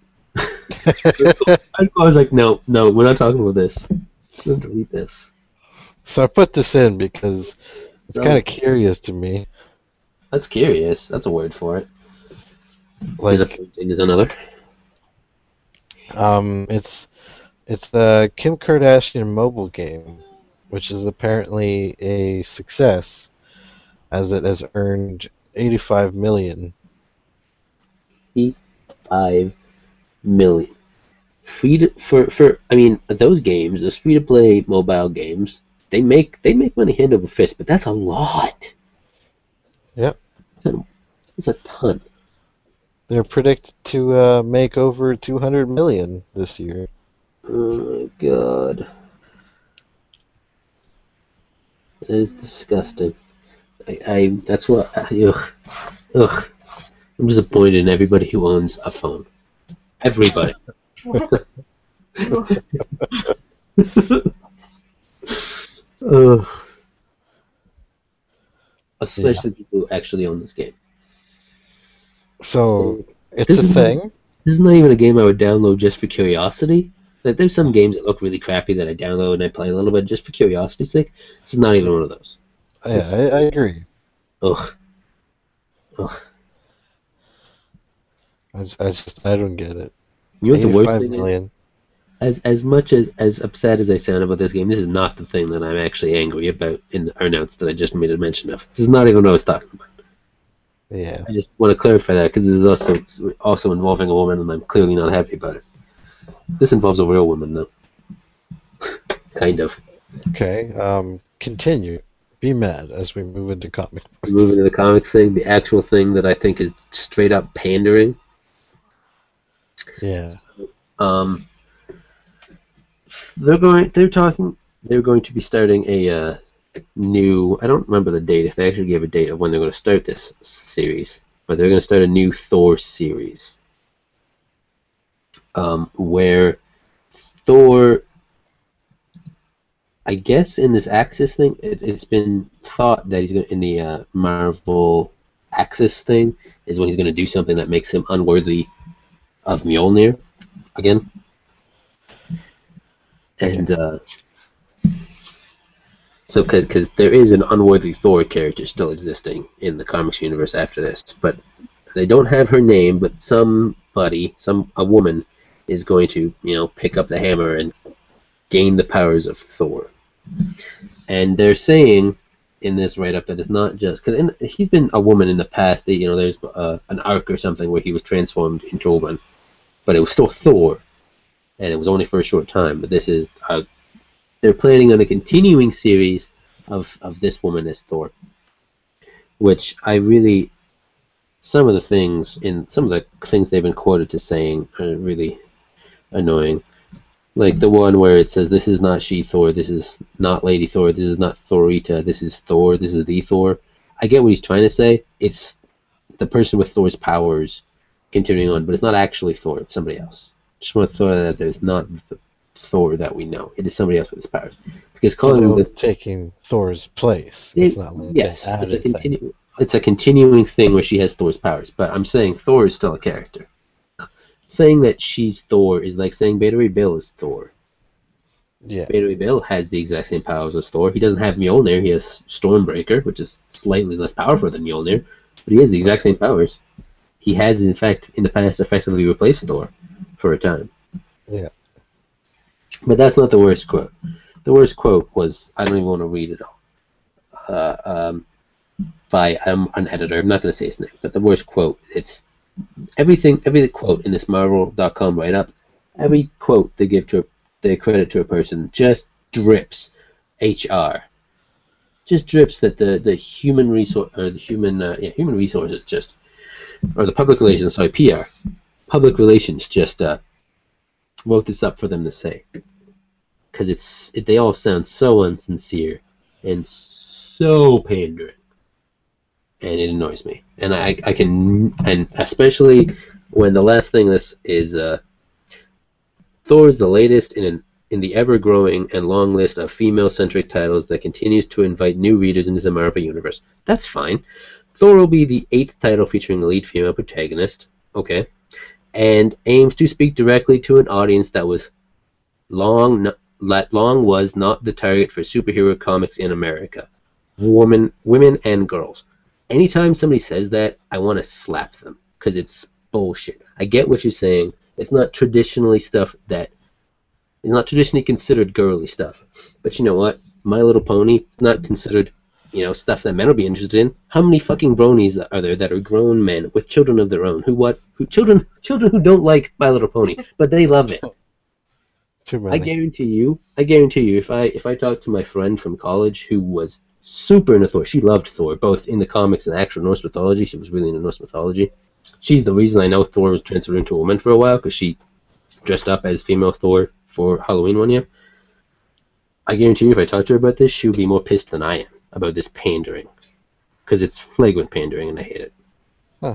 I was like, no, no, we're not talking about this. We're gonna delete this. So I put this in because it's So- kind of curious to me. That's curious. That's a word for it. Like, Disappointing is another. um, it's it's the Kim Kardashian mobile game, which is apparently a success, as it has earned eighty-five million. Five million. Free to, for for I mean those games, those free to play mobile games, they make they make money hand over fist, but that's a lot. Yep. That's a ton. They're predicted to uh, make over two hundred million this year. Oh my god. That is disgusting. I, I that's what ugh, ugh. I'm disappointed in everybody who owns a phone. Everybody. Ugh. Especially people who actually own this game. So it's This a is thing. This is not even a game I would download just for curiosity. Like, there's some games that look really crappy that I download and I play a little bit just for curiosity's sake. This is not even one of those. Yeah, I, I agree. Ugh. Ugh. I just, I just I don't get it. You know what the worst eighty-five thing is? million. As as much as as upset as I sound about this game, this is not the thing that I'm actually angry about in the announcement that I just made a mention of. This is not even what I was talking about. Yeah. I just want to clarify that because this is also also involving a woman, and I'm clearly not happy about it. This involves a real woman, though. Kind of. Okay. Um. Continue. Be mad as we move into comic books. Moving to the comics thing, the actual thing that I think is straight up pandering. Yeah. Um, they're going. They're talking. They're going to be starting a uh, new. I don't remember the date. If they actually gave a date of when they're going to start this series, but they're going to start a new Thor series, um, where Thor. I guess in this Axis thing, it, it's been thought that he's going to, in the uh, Marvel Axis thing is when he's going to do something that makes him unworthy of Mjolnir again. And uh, so, because there is an unworthy Thor character still existing in the comics universe after this, but they don't have her name, but somebody, some a woman, is going to, you know, pick up the hammer and gain the powers of Thor. And they're saying in this write-up that it's not just because he's been a woman in the past. That, you know, there's uh, an arc or something where he was transformed into a woman, but it was still Thor, and it was only for a short time. But this is uh, they're planning on a continuing series of of this woman as Thor, which I really some of the things in some of the things they've been quoted to saying are really annoying. Like the one where it says, "This is not she Thor. This is not Lady Thor. This is not Thorita. This is Thor. This is the Thor." I get what he's trying to say. It's the person with Thor's powers continuing on, but it's not actually Thor. It's somebody else. Just want to throw that out there. It's not the Thor that we know. It is somebody else with his powers. Because calling Although this it's taking Thor's place. It's it, not like yes, an it's a added thing. continu- It's a continuing thing where she has Thor's powers. But I'm saying Thor is still a character. Saying that she's Thor is like saying Beta Ray Bill is Thor. Yeah. Beta Ray Bill has the exact same powers as Thor. He doesn't have Mjolnir. He has Stormbreaker, which is slightly less powerful than Mjolnir, but he has the exact same powers. He has, in fact, in the past, effectively replaced Thor for a time. Yeah. But that's not the worst quote. The worst quote was, I don't even want to read it all. Uh, um, by um, an editor. I'm not going to say his name, but the worst quote. It's everything. Every quote in this Marvel dot com write-up. Every quote they give to a, they credit to a person just drips H R. Just drips that the, the human resource or the human uh, yeah human resources just or the public relations sorry P R public relations just uh, wrote this up for them to say because it's it, they all sound so insincere and so pandering. And it annoys me, and I, I can, and especially when the last thing this is, uh, Thor is the latest in an in the ever-growing and long list of female-centric titles that continues to invite new readers into the Marvel universe. That's fine, Thor will be the eighth title featuring a lead female protagonist. Okay. And aims to speak directly to an audience that was long, that long was not the target for superhero comics in America. Women, women and girls. Anytime somebody says that, I want to slap them because it's bullshit. I get what you're saying. It's not traditionally stuff that is not traditionally considered girly stuff. But you know what? My Little Pony is not considered, you know, stuff that men will be interested in. How many fucking bronies are there that are grown men with children of their own who what who children children who don't like My Little Pony, but they love it. Too many. I guarantee you, I guarantee you, if I if I talked to my friend from college who was super into Thor, she loved Thor, both in the comics and actual Norse mythology. She was really into Norse mythology. She's the reason I know Thor was transferred into a woman for a while, because she dressed up as female Thor for Halloween one year. I guarantee you, if I talked to her about this, she would be more pissed than I am about this pandering, because it's flagrant pandering, and I hate it. Huh.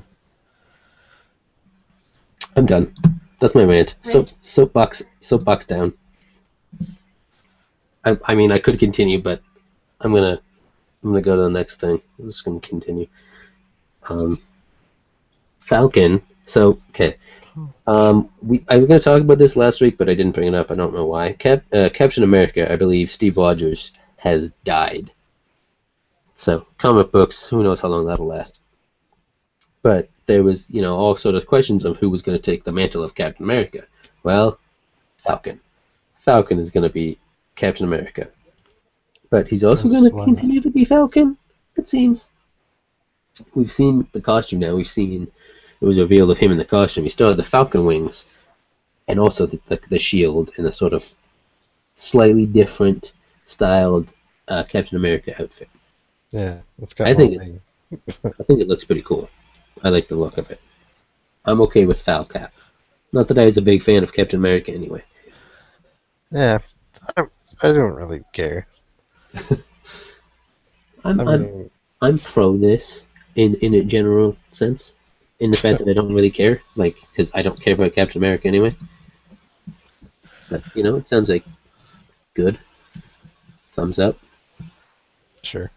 I'm done. That's my rant. Soap, soapbox, soapbox down. I, I mean, I could continue, but I'm gonna, I'm gonna go to the next thing. I'm just gonna continue. Um, Falcon. So, okay. Um, we I was gonna talk about this last week, but I didn't bring it up. I don't know why. Cap, uh, Captain America. I believe Steve Rogers has died. So, comic books. Who knows how long that'll last? But there was, you know, all sort of questions of who was going to take the mantle of Captain America. Well, Falcon. Falcon is going to be Captain America. But he's also going to continue to be Falcon, it seems. We've seen the costume now. We've seen, it was revealed of him in the costume. He still had the Falcon wings and also the, the, the shield in a sort of slightly different styled uh, Captain America outfit. Yeah, it's got I think it, I think it looks pretty cool. I like the look of it. I'm okay with Falcap. Not that I was a big fan of Captain America anyway. Yeah, I, I don't really care. I'm, I I'm, mean, I'm pro this in, in a general sense. In the fact that I don't really care. Like, because I don't care about Captain America anyway. But, you know, it sounds like good. Thumbs up. Sure.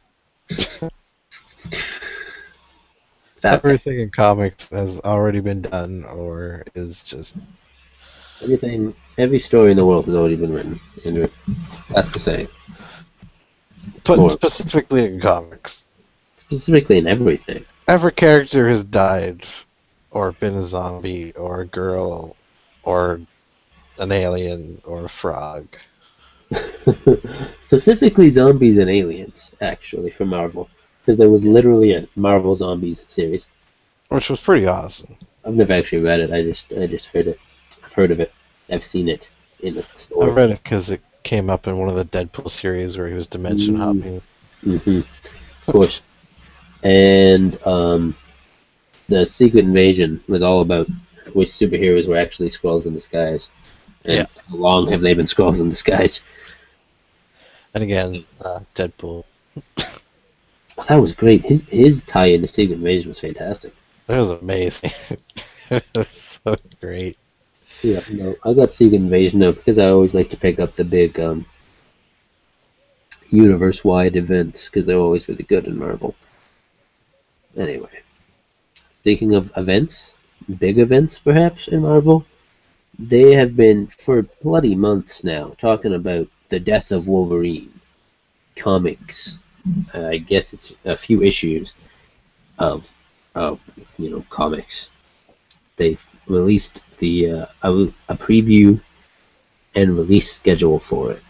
Falcon. Everything in comics has already been done, or is just Everything, every story in the world has already been written. Andrew. That's to say. put More. specifically in comics. Specifically in everything. Every character has died, or been a zombie, or a girl, or an alien, or a frog. Specifically zombies and aliens, actually, for Marvel. Because there was literally a Marvel Zombies series. Which was pretty awesome. I've never actually read it. I just I just heard it. I've heard of it. I've seen it in the store. I read it because it came up in one of the Deadpool series where he was dimension Mm. hopping. Mm-hmm. Of course. And um, the Secret Invasion was all about which superheroes were actually Skrulls in disguise. And Yeah. how long have they been Skrulls in disguise? And again, uh, Deadpool. That was great. His his tie-in to Secret Invasion was fantastic. It was amazing. It was so great. Yeah, no, I got Secret Invasion now because I always like to pick up the big um, universe-wide events because they're always really good in Marvel. Anyway, thinking of events, big events perhaps in Marvel, they have been for bloody months now talking about the death of Wolverine comics. Uh, I guess it's a few issues of, of you know, comics. They've released the uh, a, a preview and release schedule for it.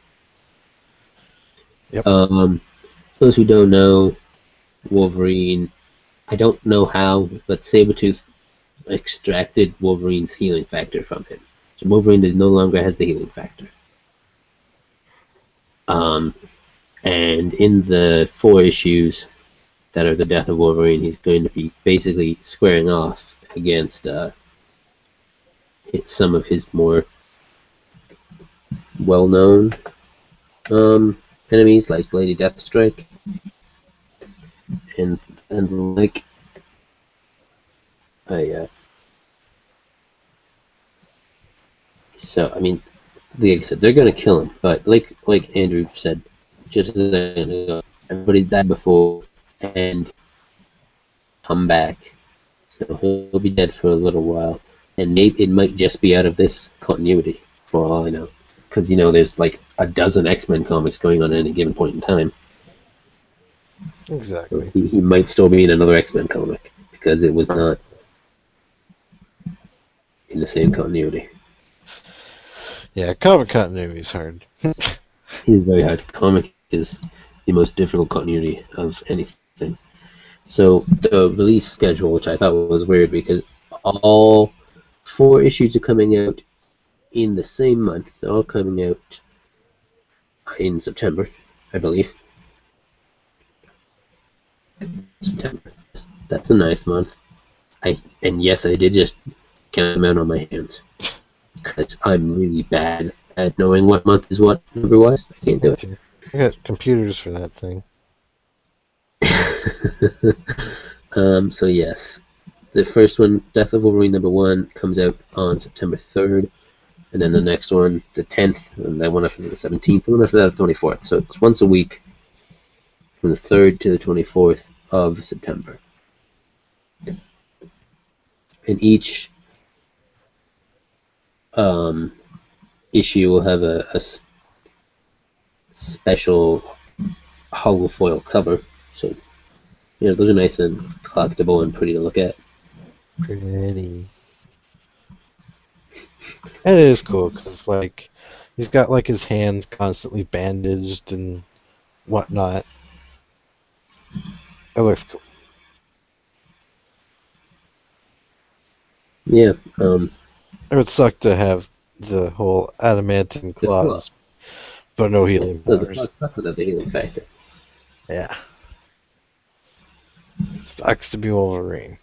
Yep. Um, those who don't know, Wolverine, I don't know how, but Sabretooth extracted Wolverine's healing factor from him. So Wolverine is no longer has the healing factor. Um, and in the four issues that are the death of Wolverine, he's going to be basically squaring off against uh, some of his more well-known um, enemies, like Lady Deathstrike, and and like I uh, so I mean, like I said, they're gonna kill him, but like like Andrew said just a second ago, everybody's died before, and come back. So he'll be dead for a little while, and maybe it might just be out of this continuity, for all I know. Because, you know, there's like a dozen X-Men comics going on at any given point in time. Exactly. So he, he might still be in another X-Men comic, because it was not in the same continuity. Yeah, comic continuity is hard. It is very hard. Comic is the most difficult continuity of anything. So the release schedule, which I thought was weird, because all four issues are coming out in the same month. They're all coming out in September, I believe. September. That's the ninth month. I and yes, I did just count them out on my hands, because I'm really bad at knowing what month is what number-wise. I can't do it. I got computers for that thing. um, so yes, the first one, Death of Wolverine number one, comes out on September third, and then the next one, the tenth, and then one after the seventeenth, and one after that, the twenty-fourth. So it's once a week, from the third to the twenty-fourth of September. And each um, issue will have a, a s- special hollow foil cover. So, you know, those are nice and collectible and pretty to look at. Pretty. And it is cool because, like, he's got like his hands constantly bandaged and whatnot. It looks cool. Yeah. Um, It would suck to have the whole adamantine claws, but no healing no, the powers. claws not have the healing factor. Yeah. Sucks to be Wolverine.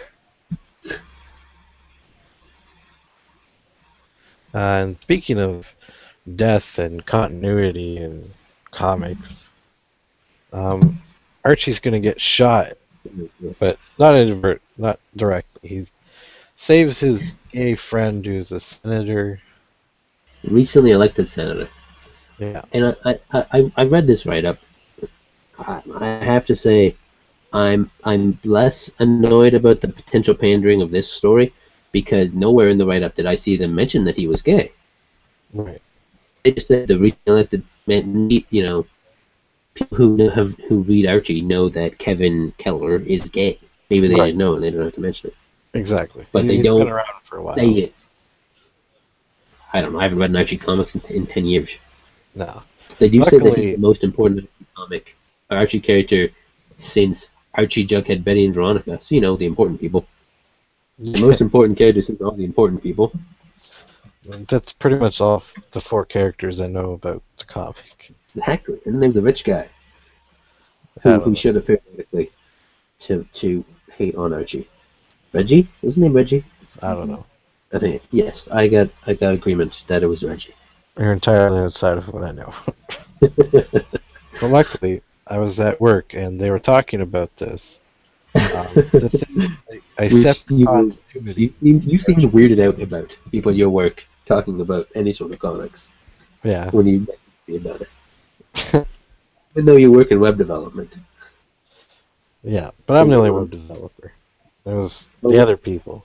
And speaking of death and continuity in comics, um, Archie's gonna get shot, but not invert, not directly. He saves his gay friend who's a senator. Recently elected senator. Yeah. And I, I, I, I read this write-up. I, I have to say, I'm I'm less annoyed about the potential pandering of this story, because nowhere in the write-up did I see them mention that he was gay. Right. They just said the recently elected man, you know, people who know, have who read Archie know that Kevin Keller is gay. Maybe they Right. just know and they don't have to mention it. Exactly. But they He's don't been around for a while. Say it. I don't know. I haven't read an Archie comics in, in ten years. No. They do say that Luckily- he's the most important Archie comic, or Archie character since Archie, Jughead, Betty, and Veronica. So, you know, the important people. The most important character since all the important people. That's pretty much all the four characters I know about the comic. Exactly. And then there's the rich guy, I who, don't who know. should have periodically to to hate on Archie. Reggie? Is his name Reggie? I don't know. I think yes. I got I got agreement that it was Reggie. You're entirely outside of what I know. But luckily, I was at work and they were talking about this. Um, this I, I set the you, continuity. you, you seem weirded out about people at your work talking about any sort of comics Yeah. when you get to be about it. Even though you work in web development. Yeah, but I'm the only web developer. There's the other people.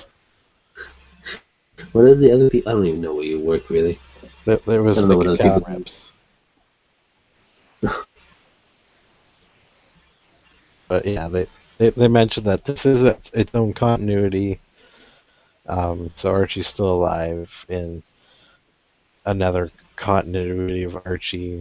What are the other people? I don't even know where you work, really. There, there was I don't know like what account other people reps. But yeah, they, they they mentioned that this is its, its own continuity. Um, so Archie's still alive in another continuity of Archie.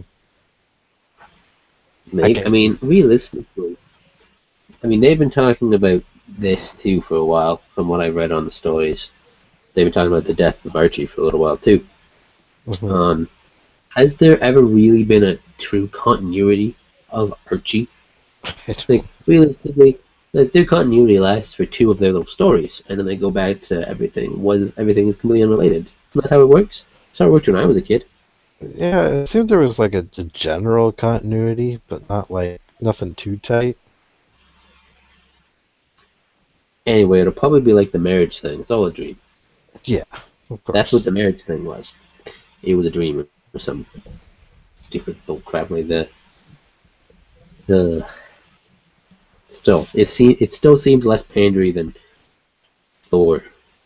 Maybe, Okay. I mean, realistically, I mean, they've been talking about this too for a while, from what I read on the stories. They've been talking about the death of Archie for a little while too. Mhm. Um, has there ever really been a true continuity of Archie? Like, realistically, like, their continuity lasts for two of their little stories, and then they go back to everything. Was everything is completely unrelated? Isn't that how it works? That's how it worked when I was a kid. Yeah, it seemed there was like a, a general continuity, but not like nothing too tight. Anyway, it'll probably be like the marriage thing. It's all a dream. Yeah, of course. That's what the marriage thing was. It was a dream or some stupid bull crap like that. Uh, Still, it se- it still seems less pandery than Thor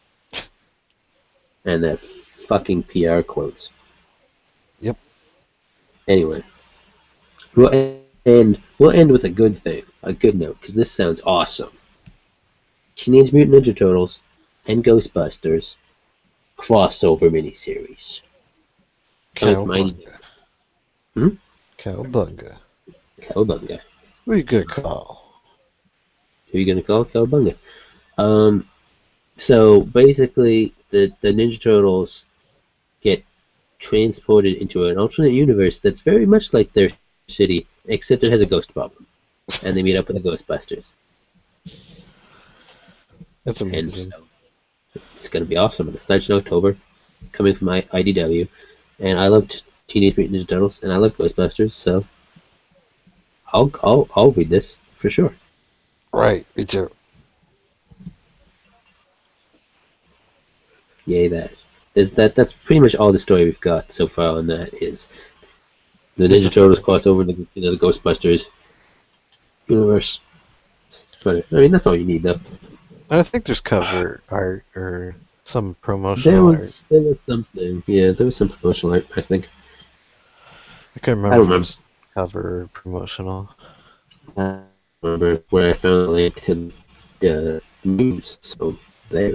and that fucking P R quotes. Yep. Anyway, we'll end we'll end with a good thing, a good note, because this sounds awesome. Teenage Mutant Ninja Turtles and Ghostbusters crossover miniseries. Coming from I D W. Hmm? Cowabunga. Cowabunga. Who you gonna call? Who are you gonna call? Cowabunga. Um, so basically, the the Ninja Turtles get transported into an alternate universe that's very much like their city, except it has a ghost problem, and they meet up with the Ghostbusters. That's And amazing. so it's gonna be awesome. It starts in October, coming from I- IDW, and I love t- Teenage Mutant Ninja Turtles, and I love Ghostbusters, so I'll I'll I'll read this for sure. Right, me too. Yay that. There's that. That's pretty much all the story we've got so far on that. Is the Ninja Turtles cross over the you know the Ghostbusters universe. But I mean that's all you need though. I think there's cover art or some There promotional was there was something. Yeah, there was some promotional art. I think. art. I can't remember. I don't if it remember. was cover or promotional. I don't remember where I found the link to the news. So there.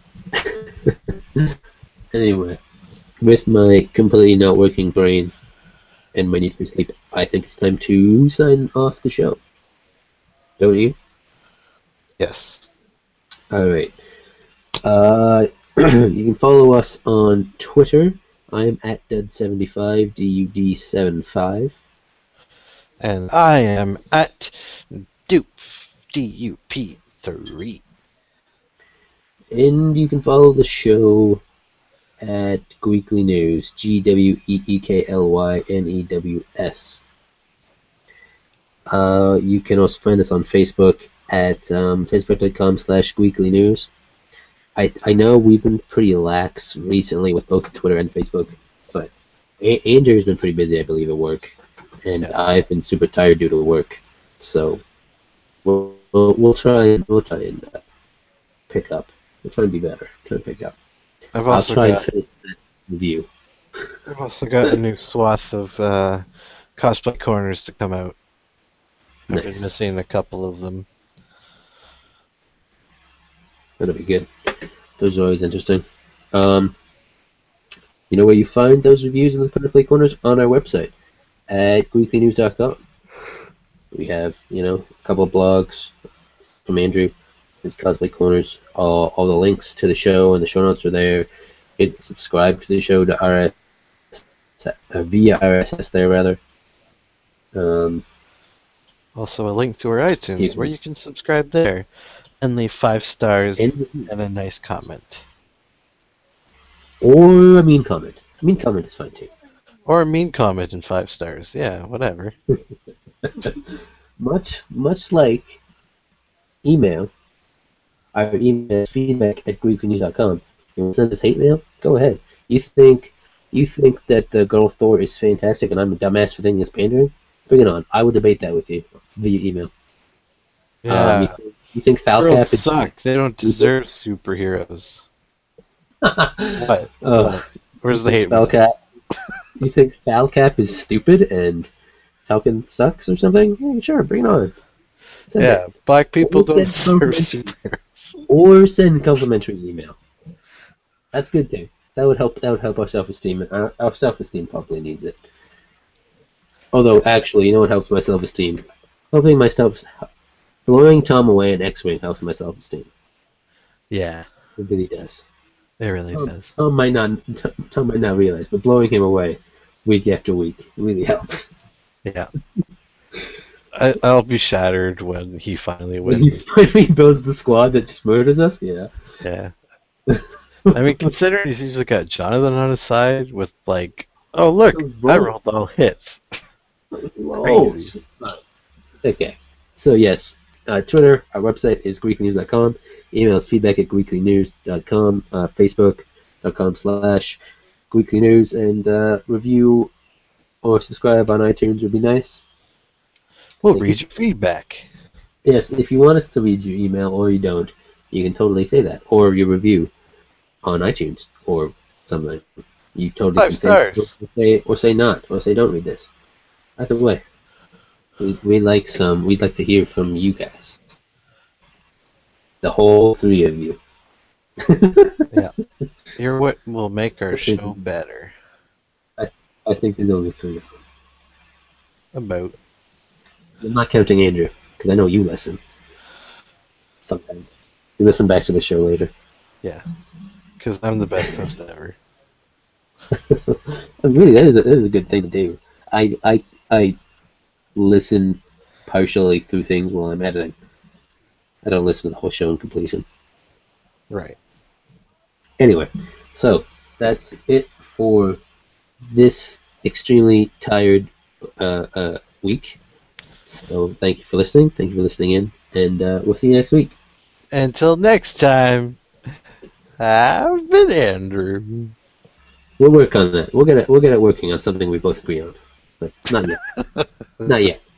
Anyway, with my completely not working brain and my need for sleep, I think it's time to sign off the show. Don't you? Yes. Alright. Uh, you can follow us on Twitter. I'm at Dud seventy-five, D U D seventy-five. And I am at Dupe, D U P three. And you can follow the show at Gweekly News, G W E E K L Y N E W S. Uh, you can also find us on Facebook at um, facebook.com slash Gweekly News. I, I know we've been pretty lax recently with both Twitter and Facebook, but a- Andrew's been pretty busy, I believe, at work, and Yeah. I've been super tired due to work. So we'll we'll, we'll try and we'll try and uh, pick up. We'll try and be better. Try and pick up. I've I'll also try and got finish that review. I've also got a new swath of uh, cosplay corners to come out. I've Nice. been missing a couple of them. That'll be good. Those are always interesting. Um, you know where you find those reviews in the cosplay corners? On our website at gweekly news dot com. We have, you know, a couple of blogs from Andrew, his cosplay corners. All, all the links to the show and the show notes are there. You can subscribe to the show to R S uh, via R S S there rather. Um, Also, a link to our iTunes Yeah. where you can subscribe there and leave five stars and, and a nice comment. or a mean comment. A mean comment is fine too. Or a mean comment and five stars. Yeah, whatever. Much much like email. Our email is feedback at gweekly news dot com. You want to send us hate mail? Go ahead. You think you think that the girl Thor is fantastic and I'm a dumbass for thinking it's pandering? Bring it on. I will debate that with you via email. Yeah. Um, you, think, you think Girls Falcap is suck. They don't deserve superheroes. What? uh, Where's the hate mail? Falcap? You think Falcap is stupid and Falcon sucks or something? Yeah, sure, bring it on. Send Yeah, it. black people Or don't send deserve complimentary- superheroes. Or send complimentary email. That's good too. That would help. That would help our self-esteem. Our, our self-esteem probably needs it. Although, actually, you know what helps my self-esteem? Helping my self, blowing Tom away in X-Wing helps my self-esteem. Yeah, It really does. it really Tom, does. Tom might not. Tom might not realize, but blowing him away week after week really helps. Yeah. I, I'll be shattered when he finally When he wins. finally builds the squad that just murders us, yeah. Yeah. I mean, considering he's usually got Jonathan on his side with, like, oh, look, Those I rolls. rolled all hits. Rolls. Okay. So yes, uh, Twitter, our website is gweekly news dot com. Email is feedback at gweekly news dot com. Uh, Facebook.com slash Gweekly News, and uh, review or subscribe on iTunes would be nice. We'll Thank read your feedback. Yes, if you want us to read your email or you don't, you can totally say that. Or your review on iTunes or something. You totally Five can say that. Or stars. say, or say not. Or say don't read this. Either way. We, we like some, we'd like to hear from you guys. The whole three of you. Yeah. You're what will make our So, show better. I, I think there's only three of them. About. I'm not counting Andrew, because I know you listen. Sometimes. You listen back to the show later. Yeah. Because I'm the best host ever. Really, that is, a, that is a good thing to do. I, I, I listen partially through things while I'm editing. I don't listen to the whole show in completion. Right. Anyway, so that's it for this extremely tired uh, uh, week. So thank you for listening. Thank you for listening in, and uh, we'll see you next week. Until next time, I've been Andrew. We'll work on that. We'll get it. We'll get it working on something we both agree on, but not yet. Not yet.